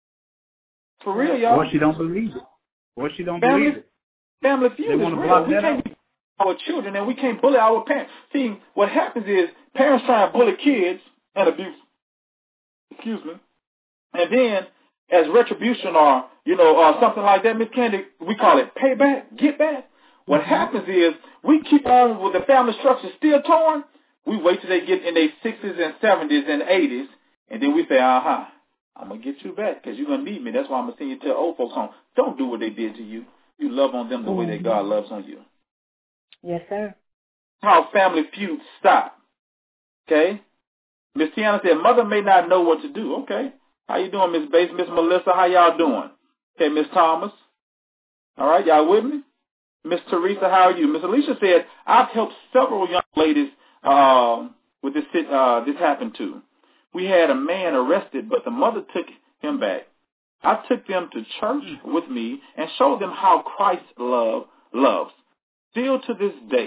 For real, y'all. Or she don't believe it. Or she don't family, believe it. Family feud they is want to real. block We that can't out. our children and we can't bully our parents. See, what happens is parents try and bully kids and abuse. Excuse me. And then, as retribution or, you know, or something like that, Miss Candy, we call it payback, get back. What mm-hmm. happens is we keep on with the family structure still torn. We wait till they get in their sixties and seventies and eighties, and then we say, uh-huh, I'm going to get you back because you're going to need me. That's why I'm going to send you to old folks home. Don't do what they did to you. You love on them the mm-hmm. way that God loves on you. Yes, sir. How family feuds stop. Okay? Miss Tiana said, mother may not know what to do. Okay. How you doing, Miss Bates? Miss Melissa, how y'all doing? Okay, Miss Thomas. All right, y'all with me? Miss Teresa, how are you? Miss Alicia said, I've helped several young ladies um, with this uh, this happened to. We had a man arrested, but the mother took him back. I took them to church with me and showed them how Christ love loves. Still to this day,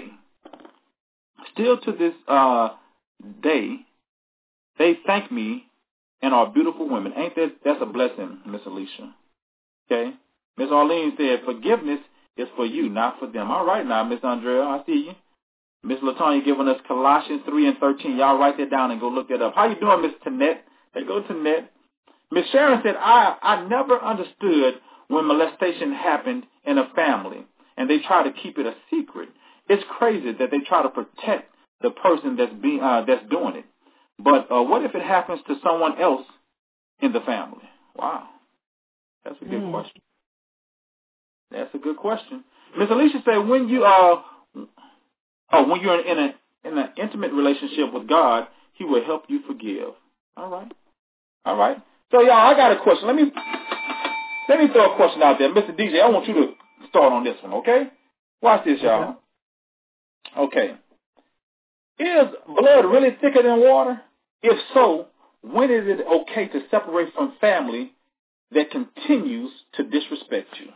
still to this uh, day, they thank me and are beautiful women. Ain't that that's a blessing, Miss Alicia? Okay. Miss Arlene said, forgiveness is for you, not for them. All right now, Miss Andrea, I see you. Miss LaTonya giving us Colossians three and thirteen. Y'all write that down and go look that up. How you doing, Miss Tanette? They go to Tanette. Miss Sharon said, I, I never understood when molestation happened in a family and they try to keep it a secret. It's crazy that they try to protect the person that's being uh, that's doing it. But uh, what if it happens to someone else in the family? Wow. That's a good mm. question. That's a good question. Miss Alicia said, when you are, oh, when you're in, in, a, in an intimate relationship with God, he will help you forgive. All right. All right. So, y'all, I got a question. Let me let me throw a question out there. Mister D J, I want you to start on this one, okay? Watch this, y'all. Okay. Is blood really thicker than water? If so, when is it okay to separate from family that continues to disrespect you?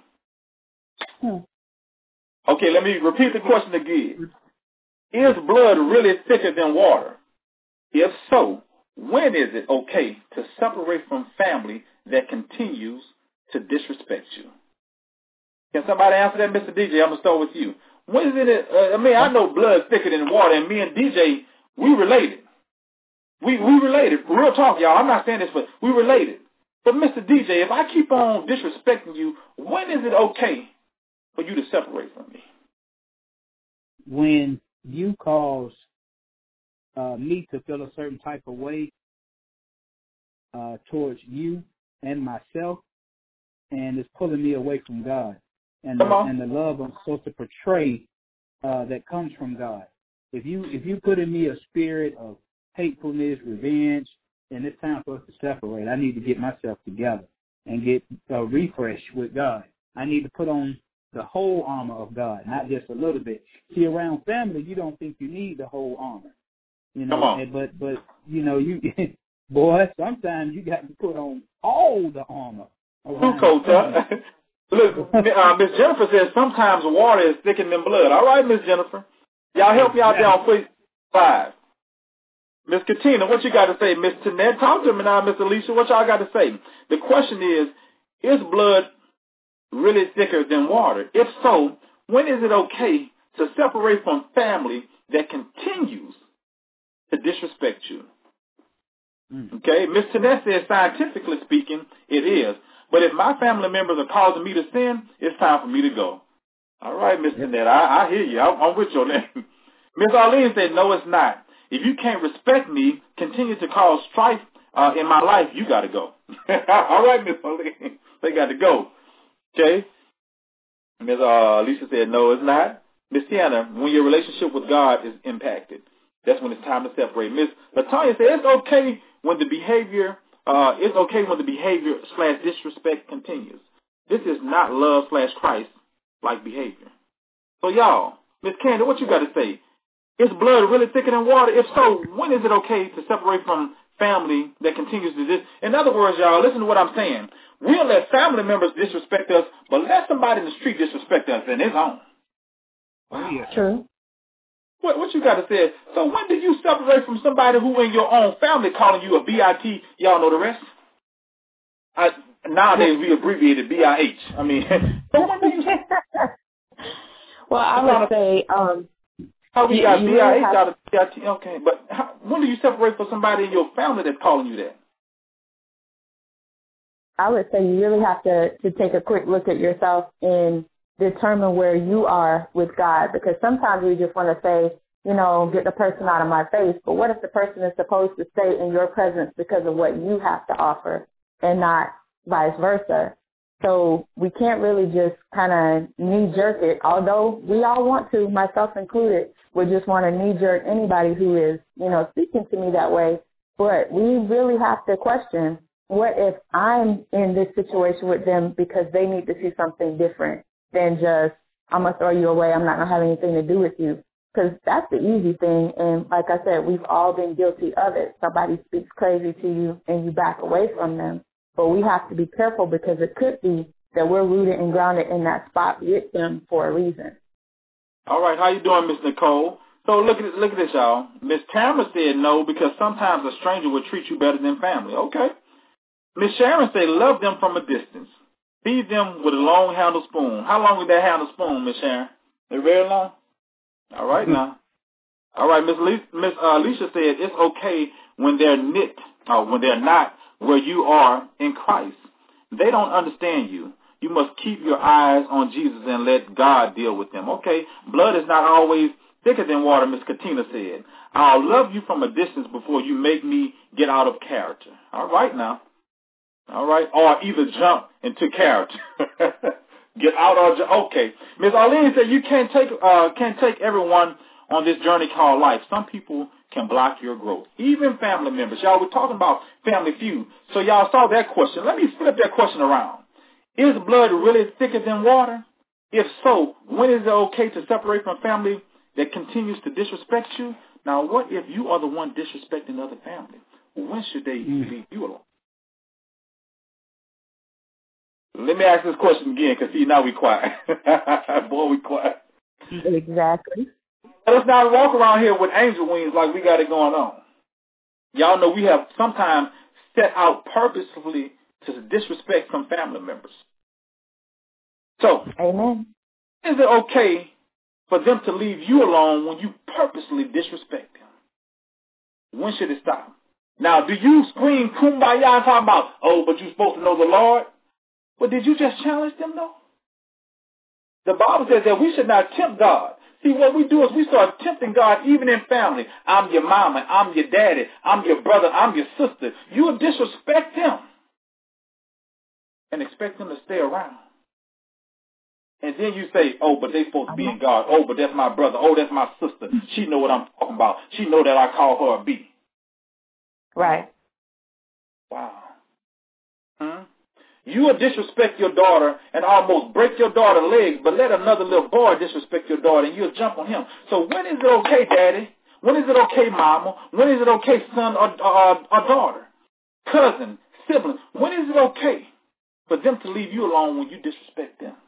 Hmm. Okay, let me repeat the question again. Is blood really thicker than water? If so, when is it okay to separate from family that continues to disrespect you? Can somebody answer that, Mister D J? I'm going to start with you. When is it, uh, I mean, I know blood's thicker than water, and me and D J, we related. We we related. Real talk, y'all. I'm not saying this, but we related. But Mister D J, if I keep on disrespecting you, when is it okay for you to separate from me? When you cause uh, me to feel a certain type of way uh, towards you and myself, and it's pulling me away from God and the, and the love I'm supposed to portray uh, that comes from God. If you if you put in me a spirit of hatefulness, revenge, then it's time for us to separate. I need to get myself together and get a refresh with God. I need to put on the whole armor of God, not just a little bit. See, around family, you don't think you need the whole armor, you know. Come on. And, but but you know, you boy, sometimes you got to put on all the armor. True, Coach. Huh? Look, uh, Miss Jennifer says sometimes water is thicker than blood. All right, Miss Jennifer, y'all help me out there on please five. Miss Katina, what you got to say? Miss Tanette, talk to me now. Miss Alicia, what y'all got to say? The question is, is blood really thicker than water? If so, when is it okay to separate from family that continues to disrespect you? Mm. Okay, Miss Tanette says, scientifically speaking, it is. But if my family members are causing me to sin, it's time for me to go. All right, Miss yep. Tanette, I, I hear you. I, I'm with you on that. Miss Arlene said, no, it's not. If you can't respect me, continue to cause strife uh, in my life, you got to go. All right, Miss Arlene, they got to go. Okay. Miss Uh, Lisa said, no, it's not. Miss Tiana, when your relationship with God is impacted, that's when it's time to separate. Miss Latonya said, it's okay when the behavior, uh, it's okay when the behavior slash disrespect continues. This is not love slash Christ like behavior. So y'all, Miss Candy, what you got to say? Is blood really thicker than water? If so, when is it okay to separate from family that continues to this? In other words, y'all, listen to what I'm saying. We'll let family members disrespect us, but let somebody in the street disrespect us in his own. Oh, yeah. True. What, what you got to say? So when do you separate from somebody who in your own family calling you a B I T? Y'all know the rest? I, nowadays we abbreviate it B I H. I mean, so when do you... Well, I would say... um How we got B I H out of B I T? Okay, but how, when do you separate from somebody in your family that's calling you that? I would say you really have to, to take a quick look at yourself and determine where you are with God, because sometimes we just want to say, you know, get the person out of my face. But what if the person is supposed to stay in your presence because of what you have to offer and not vice versa? So we can't really just kind of knee-jerk it, although we all want to, myself included, we just want to knee-jerk anybody who is, you know, speaking to me that way. But we really have to question, what if I'm in this situation with them because they need to see something different than just, I'm going to throw you away, I'm not going to have anything to do with you? Because that's the easy thing. And like I said, we've all been guilty of it. Somebody speaks crazy to you and you back away from them. But we have to be careful, because it could be that we're rooted and grounded in that spot with them for a reason. All right, how you doing, Miss Nicole? So look at this, look at this, y'all. Miss Tamara said no because sometimes a stranger will treat you better than family. Okay. Miss Sharon said love them from a distance. Feed them with a long handle spoon. How long is that handle spoon, Miss Sharon? Is very long? All right now. All right, Miss Le- Miss uh, Alicia said it's okay when they're knit, or when they're not where you are in Christ. They don't understand you. You must keep your eyes on Jesus and let God deal with them. Okay, blood is not always thicker than water, Miss Katina said. I'll love you from a distance before you make me get out of character. All right now. All right, or either jump into character. Get out of your, okay. Miz Arlene said you can't take uh can't take everyone on this journey called life. Some people can block your growth, even family members. Y'all, we're talking about family feud. So y'all saw that question. Let me flip that question around. Is blood really thicker than water? If so, when is it okay to separate from family that continues to disrespect you? Now, what if you are the one disrespecting the other family? When should they mm. leave you alone? Let me ask this question again, because see, now we quiet. Boy, we quiet. Exactly. Let's not walk around here with angel wings like we got it going on. Y'all know we have sometimes set out purposefully to disrespect some family members. So, amen. Is it okay for them to leave you alone when you purposely disrespect them? When should it stop? Now, do you scream kumbaya and talk about, oh, but you're supposed to know the Lord? But did you just challenge them, though? The Bible says that we should not tempt God. See, what we do is we start tempting God even in family. I'm your mama. I'm your daddy. I'm your brother. I'm your sister. You will disrespect them and expect them to stay around. And then you say, oh, but they supposed to be in God. Oh, but that's my brother. Oh, that's my sister. She know what I'm talking about. She know that I call her a B. Right. Wow. Hmm? You will disrespect your daughter and almost break your daughter's legs, but let another little boy disrespect your daughter and you'll jump on him. So when is it okay, Daddy? When is it okay, Mama? When is it okay, son or, or, or daughter? Cousin, sibling. When is it okay for them to leave you alone when you disrespect them?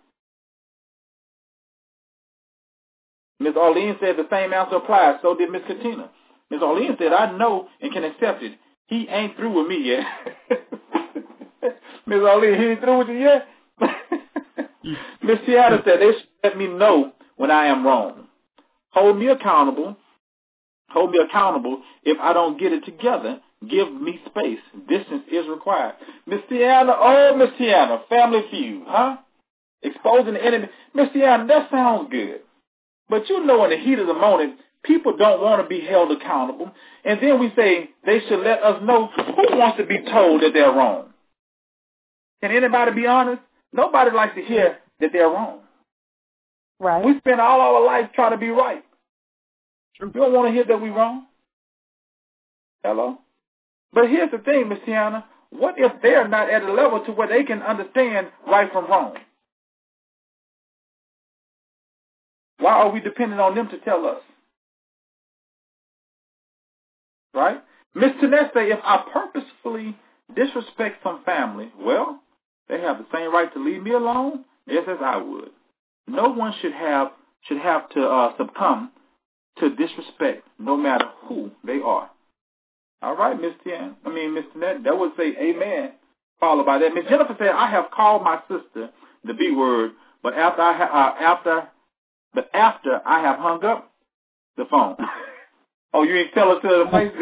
Miz Arlene said the same answer applies. So did Miz Katina. Miz Arlene said, I know and can accept it. He ain't through with me yet. Miz Arlene, he ain't through with you yet? Miz Seattle said, they should let me know when I am wrong. Hold me accountable. Hold me accountable if I don't get it together. Give me space. Distance is required. Miss Tiana, oh, Miss Tiana, family feud, huh? Exposing the enemy. Miss Tiana, that sounds good. But you know in the heat of the moment, people don't want to be held accountable. And then we say they should let us know. Who wants to be told that they're wrong? Can anybody be honest? Nobody likes to hear that they're wrong. Right. We spend all our life trying to be right. You don't want to hear that we're wrong? Hello? But here's the thing, Miss Tiana. What if they're not at a level to where they can understand right from wrong? Why are we dependent on them to tell us? Right? Miss Tanette say, if I purposefully disrespect some family, well, they have the same right to leave me alone, just as I would. No one should have should have to uh, succumb to disrespect, no matter who they are. All right, Miss Tian. I mean, Miss Tanette, that would say amen, followed by that. Miss Jennifer said, I have called my sister the B word, but after I ha- uh, after but after I have hung up the phone. Oh, you ain't tell us to the place?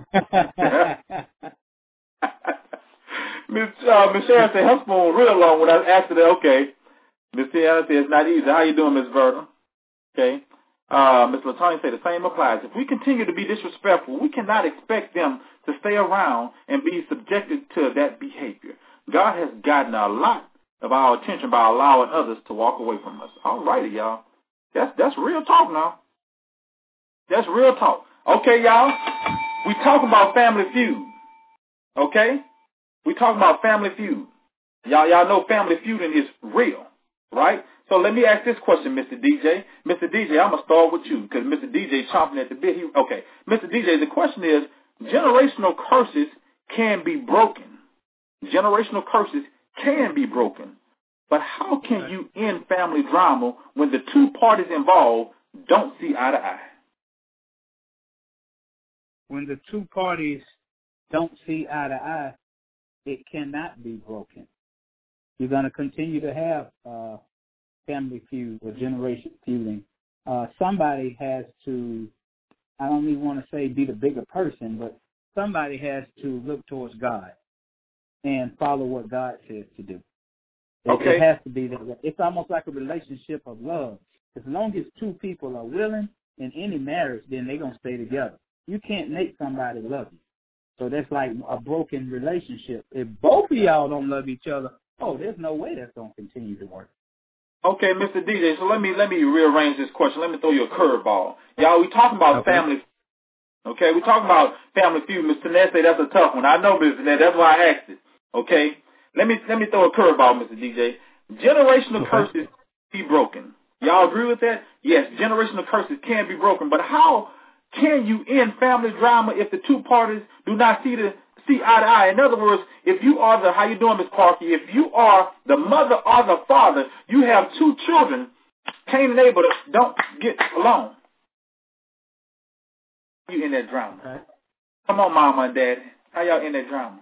Miss uh, Miss Sharon said, her spoon real long when I asked her that, okay. Miss Tiana said, it's not easy. How you doing, Miss Verta? Okay. Uh, Miss Latonya said, the same applies. If we continue to be disrespectful, we cannot expect them to stay around and be subjected to that behavior. God has gotten a lot of our attention by allowing others to walk away from us. All righty, y'all. That's that's real talk now. That's real talk. Okay, y'all. We talking about family feud. Okay? We talking about family feud. Y'all, y'all know family feuding is real, right? So let me ask this question, Mister D J. Mister D J, I'm going to start with you because Mister D J chomping at the bit. He, okay. Mister D J, the question is, generational curses can be broken. Generational curses can be broken. But how can you end family drama when the two parties involved don't see eye to eye? When the two parties don't see eye to eye, it cannot be broken. You're going to continue to have uh, family feud or generation feuding. Uh, somebody has to, I don't even want to say be the bigger person, but somebody has to look towards God and follow what God says to do. It, okay. It has to be that way. It's almost like a relationship of love. As long as two people are willing in any marriage, then they're going to stay together. You can't make somebody love you. So that's like a broken relationship. If both of y'all don't love each other, oh, there's no way that's going to continue to work. Okay, Mister D J, so let me let me rearrange this question. Let me throw you a curveball. Y'all, we talking about okay. family. Okay, we talking about family feud. Mister Ned say that's a tough one. I know, Mister Ned. That's why I asked it. Okay, let me let me throw a curveball, Mister D J. Generational okay. curses be broken. Y'all agree with that? Yes, generational curses can be broken. But how can you end family drama if the two parties do not see the see eye to eye? In other words, if you are the, how you doing, Miss Parky? If you are the mother or the father, you have two children, Cain and Abel, don't get along. You in that drama? Okay. Come on, Mama and Dad. How y'all in that drama?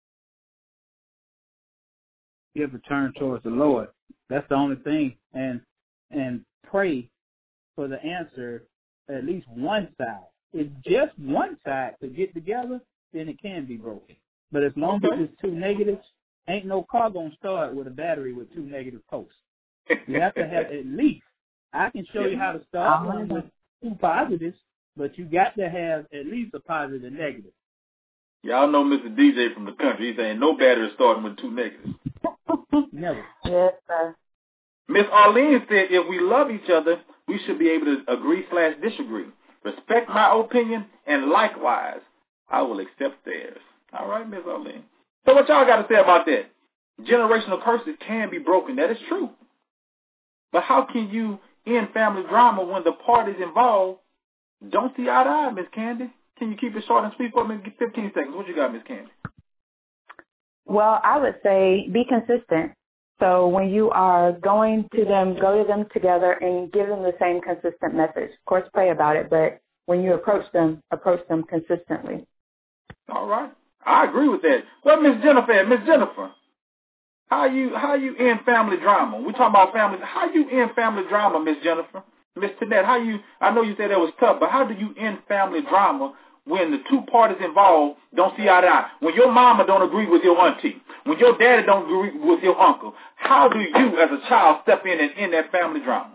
You have to turn towards the Lord. That's the only thing, and and pray for the answer. At least one side. If just one side to get together, then it can be broken. But as long okay. as it's two negatives, ain't no car gonna start with a battery with two negative posts. You have to have at least. I can show you how to start one with two positives, but you got to have at least a positive and negative. Y'all know Mister D J from the country. He's saying no battery starting with two negatives. Never. Yes, sir. Miss Arlene said if we love each other, we should be able to agree slash disagree. Respect my opinion, and likewise, I will accept theirs. All right, Miss Arlene. So what y'all got to say about that? Generational curses can be broken. That is true. But how can you end family drama when the parties involved don't see eye to eye, Miss Candy? Can you keep it short and sweet for me? fifteen seconds. What you got, Miss Candy? Well, I would say be consistent. So when you are going to them, go to them together and give them the same consistent message. Of course, pray about it, but when you approach them, approach them consistently. All right. I agree with that. Well, Miss Jennifer, Miss Jennifer, how you how you end family drama? We talking about family. How you end family drama, Miss Jennifer? Miss Tanette, how you, I know you said that was tough, but how do you end family drama when the two parties involved don't see eye to eye? When your mama don't agree with your auntie, when your daddy don't agree with your uncle, how do you as a child step in and end that family drama?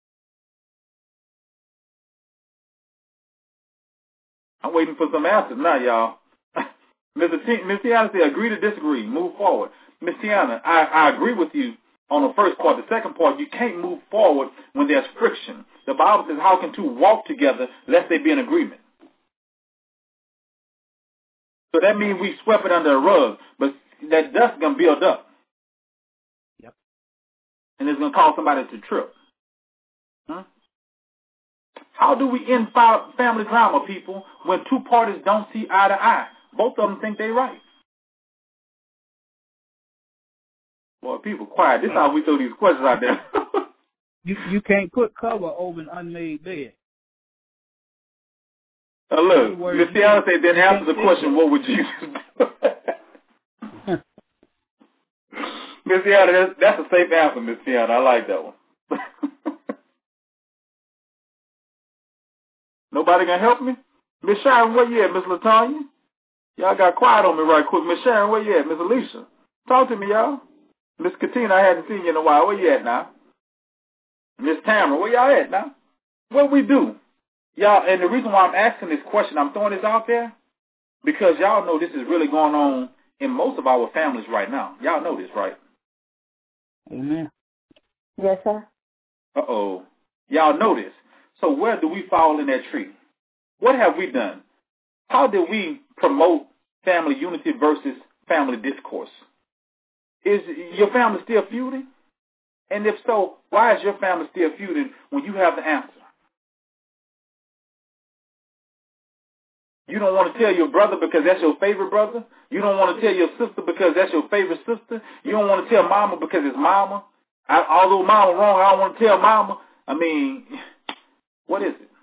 I'm waiting for some answers now, y'all. Mister T, Miss Tiana said, agree to disagree, move forward. Miss Tiana, I, I agree with you on the first part. The second part, you can't move forward when there's friction. The Bible says, how can two walk together lest they be in agreement? So that means we swept it under a rug, but that dust is going to build up. Yep. And it's going to cause somebody to trip. Huh? How do we end family drama, people, when two parties don't see eye to eye? Both of them think they're right. Boy, people quiet. This is how we throw these questions out there. you you can't put cover over an unmade bed. Uh, look, Miss Tiana said, then answer the question, what would Jesus do? Miss Tiana, that's, that's a safe answer, Miss Tiana. I like that one. Nobody gonna help me? Miss Sharon, where you at? Miss LaTanya? Y'all got quiet on me right quick. Miss Sharon, where you at? Miss Alicia? Talk to me, y'all. Miss Katina, I hadn't seen you in a while. Where you at now? Miss Tamara, where y'all at now? What we do? Y'all, and the reason why I'm asking this question, I'm throwing this out there, because y'all know this is really going on in most of our families right now. Y'all know this, right? Amen. Yes, sir. Uh-oh. Y'all know this. So where do we fall in that tree? What have we done? How did we promote family unity versus family discourse? Is your family still feuding? And if so, why is your family still feuding when you have the answer? You don't want to tell your brother because that's your favorite brother. You don't want to tell your sister because that's your favorite sister. You don't want to tell mama because it's mama. I, although mama wrong, I don't want to tell mama. I mean, what is it?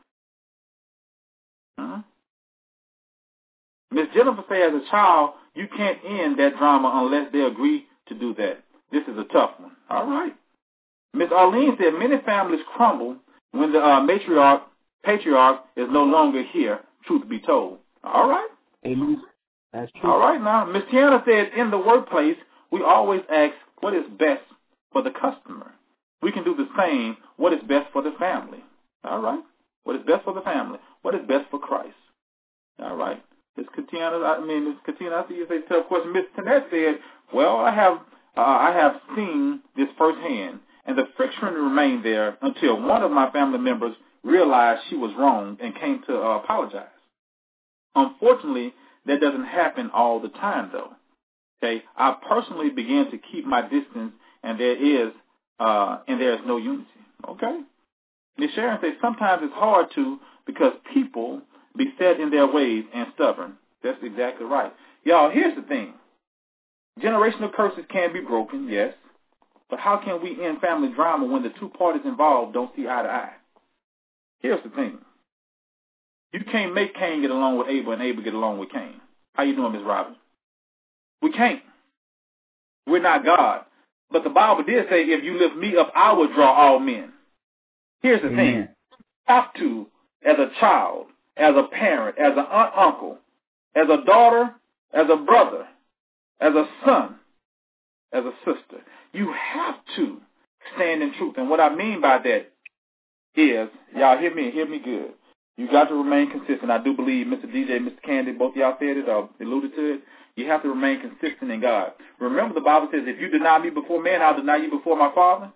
Huh? Miss Jennifer said, as a child, you can't end that drama unless they agree to do that. This is a tough one. All right. Miss Arlene said, many families crumble when the uh, matriarch, patriarch is no longer here, truth be told. All right. Amen. That's true. All right now. Miss Tiana said, in the workplace, we always ask what is best for the customer. We can do the same, what is best for the family. All right. What is best for the family? What is best for Christ? All right. Miss Katina, I mean, Miss Katina, I see you say tough question. Miss Tanette said, well, I have, uh, I have seen this firsthand, and the friction remained there until one of my family members realized she was wrong and came to uh, apologize. Unfortunately, that doesn't happen all the time, though. Okay, I personally began to keep my distance, and there is uh, and there is no unity. Okay, Miz Sharon says sometimes it's hard to because people be set in their ways and stubborn. That's exactly right, y'all. Here's the thing: generational curses can be broken, yes, but how can we end family drama when the two parties involved don't see eye to eye? Here's the thing: you can't make Cain get along with Abel and Abel get along with Cain. How you doing, Miz Robin? We can't. We're not God. But the Bible did say, if you lift me up, I will draw all men. Here's the Amen. thing. You have to, as a child, as a parent, as an aunt, uncle, as a daughter, as a brother, as a son, as a sister, you have to stand in truth. And what I mean by that is, y'all hear me, hear me good. You got to remain consistent. I do believe Mister D J, Mister Candy, both of y'all said it or alluded to it. You have to remain consistent in God. Remember, the Bible says, if you deny me before men, I'll deny you before my Father.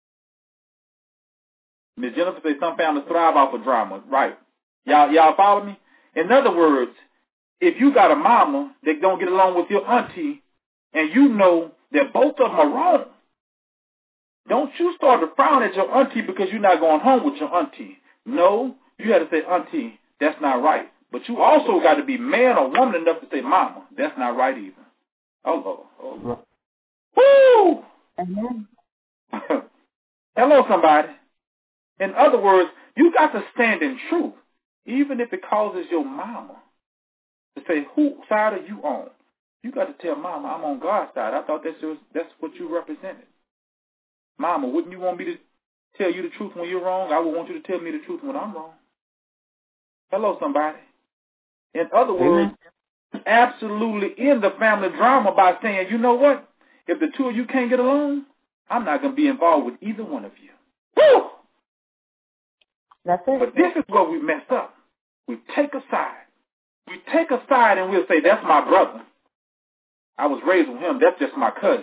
Miz Jennifer says some families thrive off of drama. Right. Y'all, y'all follow me? In other words, if you got a mama that don't get along with your auntie and you know that both of them are wrong, don't you start to frown at your auntie because you're not going home with your auntie. No, you got to say, auntie, that's not right. But you also got to be man or woman enough to say, mama, that's not right either. Oh, Lord. Oh, Lord. Woo! Amen. Hello, somebody. In other words, you got to stand in truth, even if it causes your mama to say, whose side are you on? You got to tell mama, I'm on God's side. I thought that's, your, that's what you represented. Mama, wouldn't you want me to tell you the truth when you're wrong? I would want you to tell me the truth when I'm wrong. Hello, somebody. In other words, Amen. absolutely end the family drama by saying, you know what? If the two of you can't get along, I'm not going to be involved with either one of you. Woo! That's it. But this is where we mess up. We take a side. We take a side and we'll say, that's my brother. I was raised with him. That's just my cousin.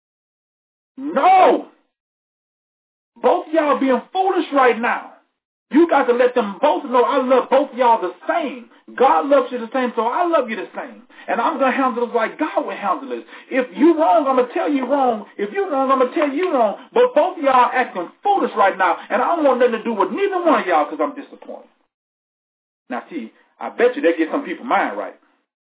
No! Both of y'all being foolish right now. You got to let them both know I love both of y'all the same. God loves you the same, so I love you the same. And I'm going to handle it like God would handle it. If you wrong, I'm going to tell you wrong. If you wrong, I'm going to tell you wrong. But both of y'all acting foolish right now, and I don't want nothing to do with neither one of y'all because I'm disappointed. Now, see, I bet you they get some people's mind right.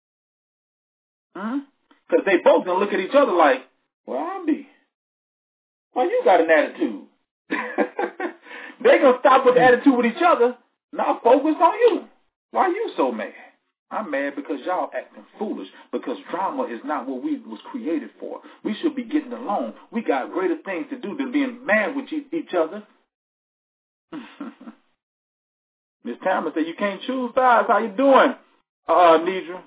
Because they both going to look at each other like, well, I'll be. Well, you got an attitude. They're going to stop with the attitude with each other, not focus on you. Why are you so mad? I'm mad because y'all acting foolish, because drama is not what we was created for. We should be getting along. We got greater things to do than being mad with each other. Miss Tamara said, you can't choose sides. How you doing, uh, Nidra?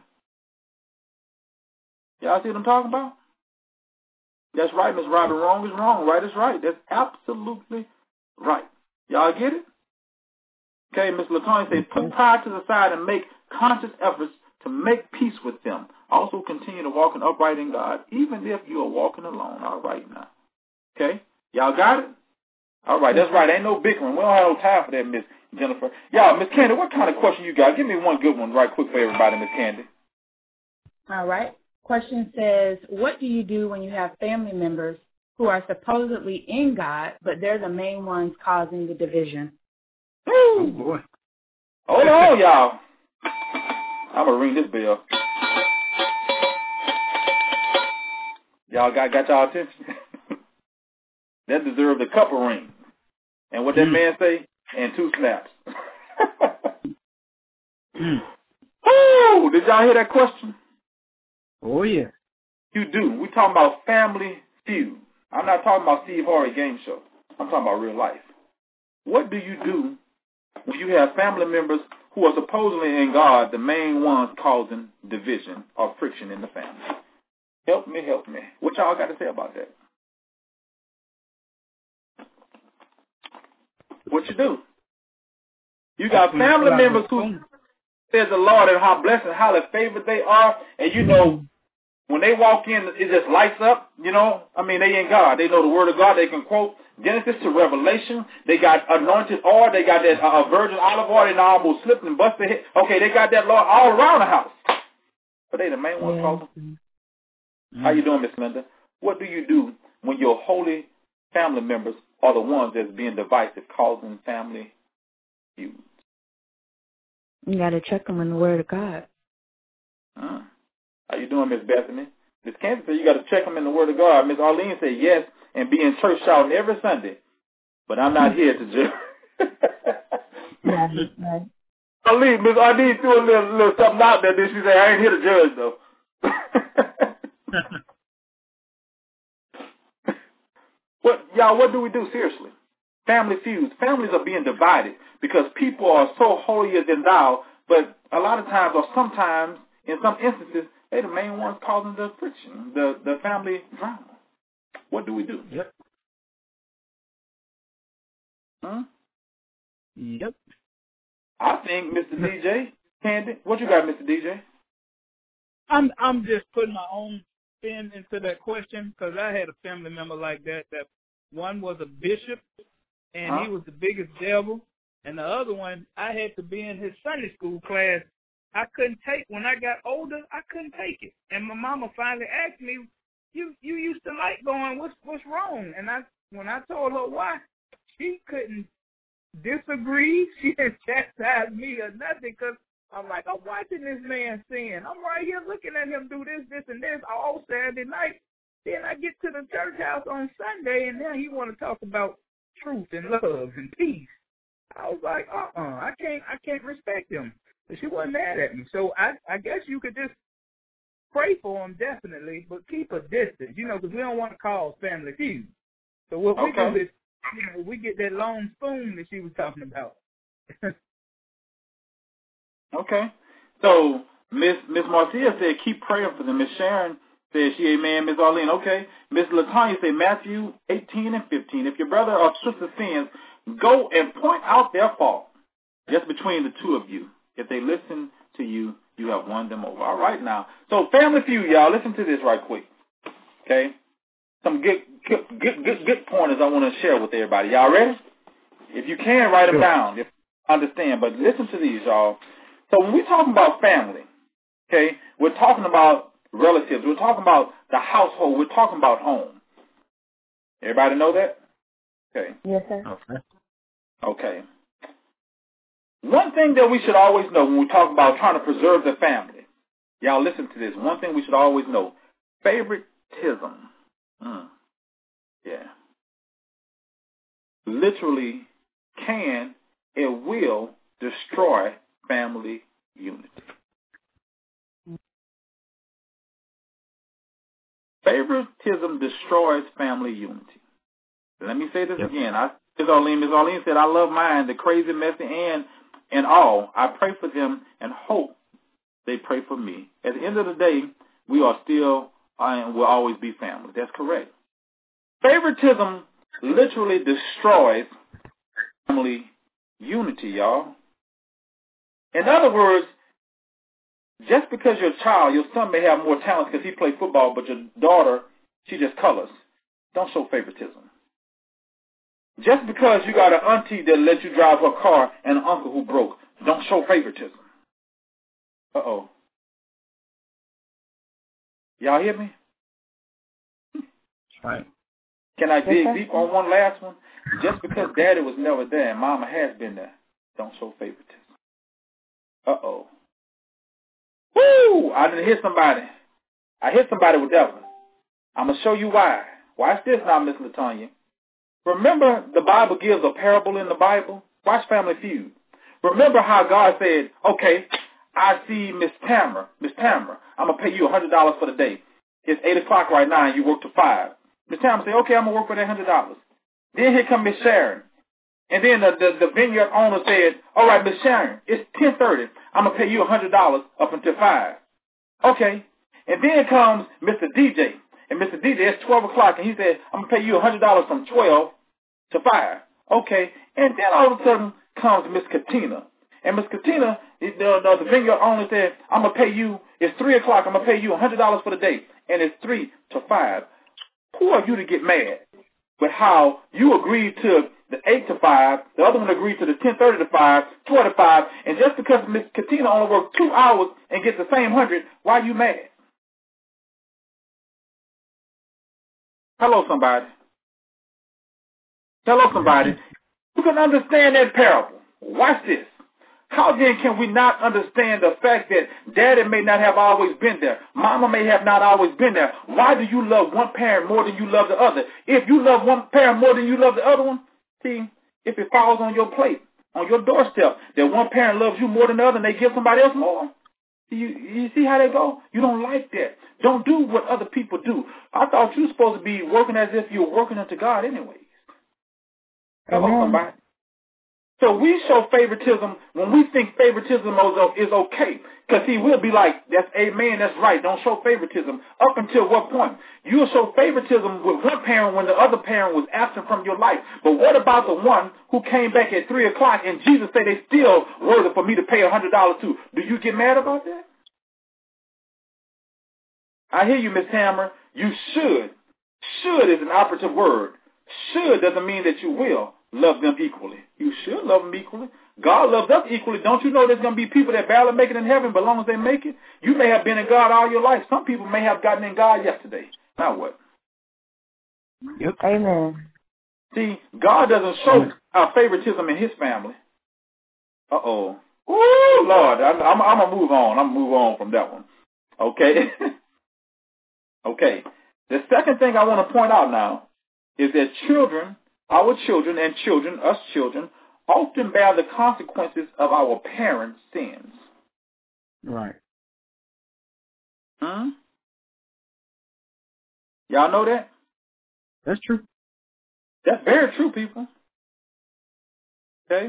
Y'all see what I'm talking about? That's right, Miss Robin. Wrong is wrong. Right is right. That's absolutely right. Y'all get it? Okay, Miss LaTonya says, put pride to the side and make conscious efforts to make peace with them. Also continue to walk in upright in God, even if you are walking alone. All right now. Okay? Y'all got it? All right, that's right. Ain't no bickering. We don't have no time for that, Miss Jennifer. Y'all, Miss Candy, what kind of question you got? Give me one good one right quick for everybody, Miss Candy. All right. Question says, what do you do when you have family members who are supposedly in God, but they're the main ones causing the division? Oh, boy. Hold on, y'all. I'm going to ring this bell. Y'all got, got y'all attention? That deserves a couple rings. And what that mm. man say? And two snaps. mm. Oh, did y'all hear that question? Oh, yeah. You do. We're talking about Family Feud. I'm not talking about Steve Harvey game show. I'm talking about real life. What do you do when you have family members who are supposedly in God, the main ones causing division or friction in the family? Help me, help me. What y'all got to say about that? What you do? You got family members who says the Lord and how blessed and highly favored they are, and you know when they walk in, it just lights up, you know. I mean, they in God. They know the word of God. They can quote Genesis to Revelation. They got anointed oil. They got that uh, virgin olive oil. They almost slipped and busted their head. Okay, they got that, Lord, all around the house. But they the main ones yeah. causing. Mm-hmm. How you doing, Miss Linda? What do you do when your holy family members are the ones that's being divisive, causing family feuds? You got to check them in the Word of God. Uh, how you doing, Miss Bethany? Miss Kansas said you got to check them in the Word of God. Miss Arlene said yes, and be in church shouting every Sunday. But I'm not here to judge. Yeah, right. Arlene, Miss Arlene threw a little, little something out there. Then she said, I ain't here to judge, though. What, y'all, what do we do? Seriously. Family feuds. Families are being divided because people are so holier than thou, but a lot of times, or sometimes, in some instances, they're the main ones causing the friction, the, the family drama. What do we do? Yep. Huh? Yep. I think, Mister D J, Candy, what you got, Mister D J? I'm I'm just putting my own spin into that question because I had a family member like that. That one was a bishop, and huh? he was the biggest devil, and the other one I had to be in his Sunday school class. I couldn't take when I got older. I couldn't take it, and my mama finally asked me, "You you used to like going? What's what's wrong?" And I when I told her why, she couldn't disagree. She didn't chastise me or nothing because I'm like, I'm watching this man sin. I'm right here looking at him do this, this, and this all Saturday night. Then I get to the church house on Sunday, and then he want to talk about truth and love and peace. I was like, uh-uh, I can't, I can't respect him. But she wasn't mad at me. So I, I guess you could just pray for him, definitely, but keep a distance, you know, because we don't want to cause family feuds. So what we Okay. do is, you know, we get that long spoon that she was talking about. Okay. So Miss Miss Marcia said, keep praying for them. Miss Sharon said, she amen. Miss Arlene, okay. Miss LaTanya said, Matthew eighteen and fifteen. If your brother or sister sins, go and point out their fault, just between the two of you. If they listen to you, you have won them over. All right now. So family feud, y'all. Listen to this right quick. Okay. Some good good good good, good pointers I want to share with everybody. Y'all ready? If you can, write them Sure. down. If understand, but listen to these, y'all. So when we're talking about family, okay, we're talking about relatives. We're talking about the household. We're talking about home. Everybody know that? Okay. Yes, sir. Okay. Okay. One thing that we should always know when we talk about trying to preserve the family, y'all listen to this. One thing we should always know, favoritism. Mm. Yeah. Literally can and will destroy family unity. Favoritism destroys family unity. Let me say this Yep. again. I, Miz Arlene, Miz Arlene said, I love mine, the crazy, messy, and and all. I pray for them and hope they pray for me. At the end of the day, we are still and will always be family. That's correct. Favoritism literally destroys family unity, y'all. In other words, just because your child, your son may have more talent because he plays football, but your daughter, she just colors. Don't show favoritism. Just because you got an auntie that lets you drive her car and an uncle who broke, don't show favoritism. Uh-oh. Y'all hear me? Right. Can I dig Okay. deep on one last one? Just because daddy was never there and mama has been there, don't show favoritism. Uh-oh. Woo! I didn't hit somebody. I hit somebody with that one. I'm going to show you why. Watch this now, Miss LaTanya. Remember the Bible gives a parable in the Bible? Watch Family Feud. Remember how God said, okay, I see Miss Tamara. Miss Tamara, I'm going to pay you one hundred dollars for the day. It's eight o'clock right now and you work till five. Miss Tamara said, okay, I'm going to work for that one hundred dollars. Then here come Miss Sharon. And then the, the, the vineyard owner said, all right, Miss Sharon, it's ten thirty. I'm going to pay you one hundred dollars up until five. Okay. And then comes Mister D J. And Mister D J, it's twelve o'clock, and he said, I'm going to pay you one hundred dollars from twelve to five. Okay. And then all of a sudden comes Miss Katina. And Miss Katina, the, the, the vineyard owner said, I'm going to pay you, it's three o'clock, I'm going to pay you one hundred dollars for the day. and it's three to five. Who are you to get mad with how you agreed to the eight to five, the other one agreed to the ten thirty to five, twelve to five, and just because Miss Katina only worked two hours and gets the same hundred, why are you mad? Hello, somebody. Hello, somebody. You can understand that parable. Watch this. How then can we not understand the fact that daddy may not have always been there? Mama may have not always been there. Why do you love one parent more than you love the other? If you love one parent more than you love the other one, see, if it falls on your plate, on your doorstep, that one parent loves you more than the other and they give somebody else more, you, you see how they go? You don't like that. Don't do what other people do. I thought you were supposed to be working as if you were working unto God anyways. Hello, somebody. So we show favoritism when we think favoritism is okay. Because he will be like, that's amen, that's right. Don't show favoritism. Up until what point? You'll show favoritism with one parent when the other parent was absent from your life. But what about the one who came back at three o'clock and Jesus said they still worthy for me to pay one hundred dollars to? Do you get mad about that? I hear you, Miss Hammer. You should. Should is an operative word. Should doesn't mean that you will love them equally. You should love them equally. God loves us equally. Don't you know there's going to be people that barely make it in heaven, but as long as they make it, you may have been in God all your life. Some people may have gotten in God yesterday. Now what? Yep. Amen. See, God doesn't show our favoritism in his family. Uh-oh. Ooh, Lord. I'm, I'm, I'm going to move on. I'm going to move on from that one. Okay? Okay. The second thing I want to point out now is that children, our children and children, us children, often bear the consequences of our parents' sins. Right. Hmm? Y'all know that? That's true. That's very true, people. Okay?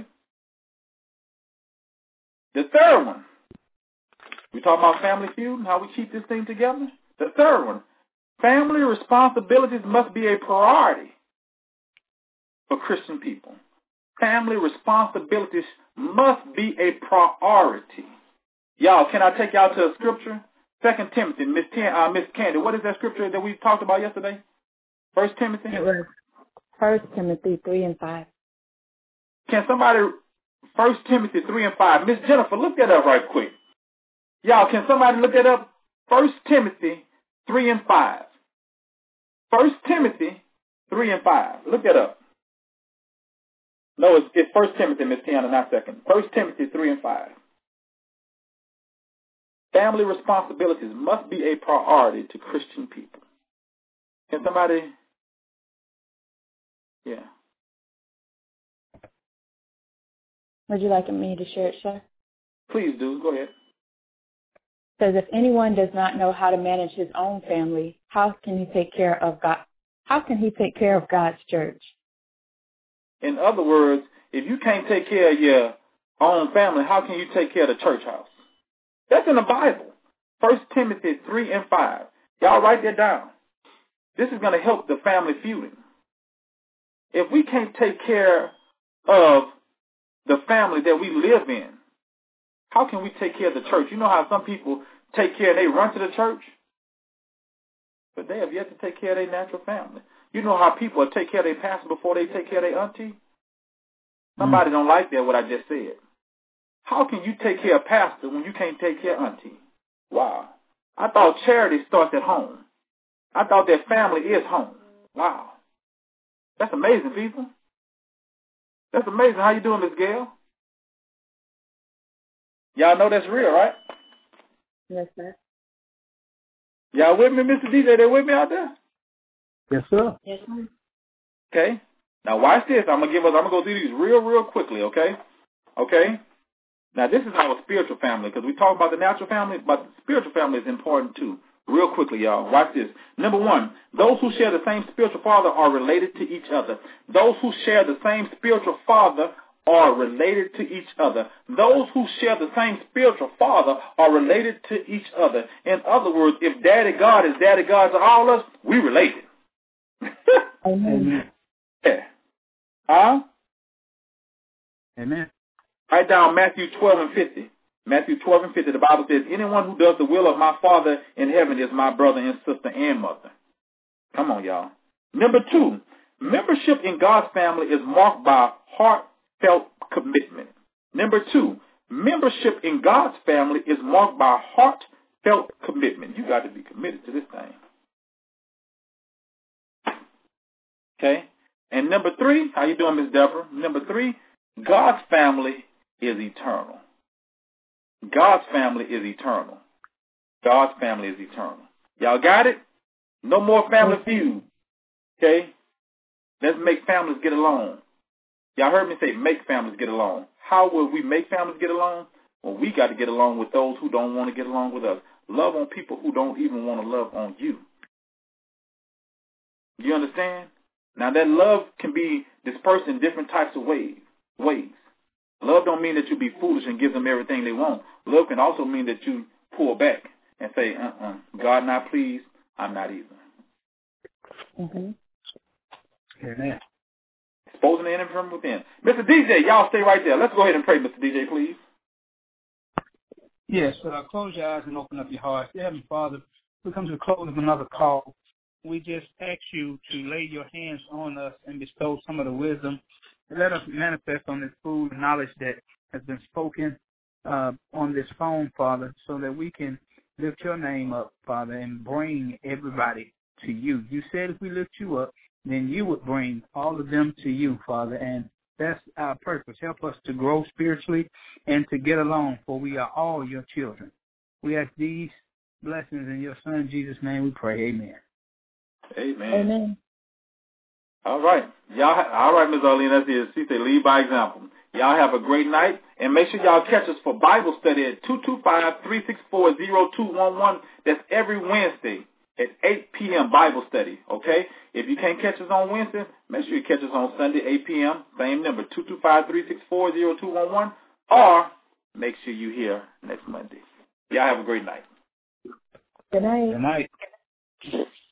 The third one. We talk about family feud and how we keep this thing together. The third one. Family responsibilities must be a priority for Christian people. Family responsibilities must be a priority. Y'all, can I take y'all to a scripture? Second Timothy, Miss Ten, uh, Miss Candy. What is that scripture that we talked about yesterday? First Timothy? It was First Timothy three and five. Can somebody, First Timothy three and five. Miss Jennifer, look that up right quick. Y'all, can somebody look that up? First Timothy three and five. First Timothy three and five. Look that up. No, it's, it's First Timothy, Miss Tiana, not second. First Timothy three and five. Family responsibilities must be a priority to Christian people. Can somebody? Yeah. Would you like me to share it, sir? Please do. Go ahead. Says if anyone does not know how to manage his own family, how can he take care of God? How can he take care of God's church? In other words, if you can't take care of your own family, how can you take care of the church house? That's in the Bible. First Timothy three and five. Y'all write that down. This is going to help the family feuding. If we can't take care of the family that we live in, how can we take care of the church? You know how some people take care, they run to the church, but they have yet to take care of their natural family. You know how people take care of their pastor before they take care of their auntie? Somebody mm. don't like that, what I just said. How can you take care of pastor when you can't take care of auntie? Wow. I thought charity starts at home. I thought that family is home. Wow. That's amazing, people. That's amazing. How you doing, Miss Gail? Y'all know that's real, right? Yes, sir. Y'all with me, Mister D J? They with me out there? Yes, sir. Yes, sir. Okay. Now watch this. I'm gonna give us. I'm gonna go through these real, real quickly. Okay. Okay. Now this is our spiritual family because we talk about the natural family, but the spiritual family is important too. Real quickly, y'all. Watch this. Number one, those who share the same spiritual father are related to each other. Those who share the same spiritual father are related to each other. Those who share the same spiritual father are related to each other. In other words, if Daddy God is Daddy God to all of us, we related. Amen. Yeah. Huh? Amen. Write down Matthew twelve and fifty. Matthew twelve and fifty, the Bible says, anyone who does the will of my Father in heaven is my brother and sister and mother. Come on, y'all. Number two, membership in God's family is marked by heartfelt commitment. Number two, membership in God's family is marked by heartfelt commitment. You got to be committed to this thing. Okay? And number three, how you doing, Miss Deborah? Number three, God's family is eternal. God's family is eternal. God's family is eternal. Y'all got it? No more family feud. Okay? Let's make families get along. Y'all heard me say make families get along. How will we make families get along? Well, we got to get along with those who don't want to get along with us. Love on people who don't even want to love on you. You understand? Now, that love can be dispersed in different types of ways. ways. Love don't mean that you be foolish and give them everything they want. Love can also mean that you pull back and say, uh-uh, God not pleased, I'm not either. Mm-hmm. Amen. Exposing the enemy from within. Mister D J, y'all stay right there. Let's go ahead and pray, Mister D J, please. Yes, uh, close your eyes and open up your heart. Dear Heavenly Father, we come to the close of another call. We just ask you to lay your hands on us and bestow some of the wisdom. And let us manifest on this food and knowledge that has been spoken uh, on this phone, Father, so that we can lift your name up, Father, and bring everybody to you. You said if we lift you up, then you would bring all of them to you, Father, and that's our purpose. Help us to grow spiritually and to get along, for we are all your children. We ask these blessings in your Son, Jesus' name we pray. Amen. Amen. Amen. All right. Y'all, ha- all right, Miz Arlene, that's it. She said lead by example. Y'all have a great night, and make sure y'all catch us for Bible study at two two five, three six four, zero two one one. That's every Wednesday at eight p.m. Bible study, okay? If you can't catch us on Wednesday, make sure you catch us on Sunday, eight p.m., same number, two two five, three six four, zero two one one, or make sure you're here next Monday. Y'all have a great night. Good night. Good night.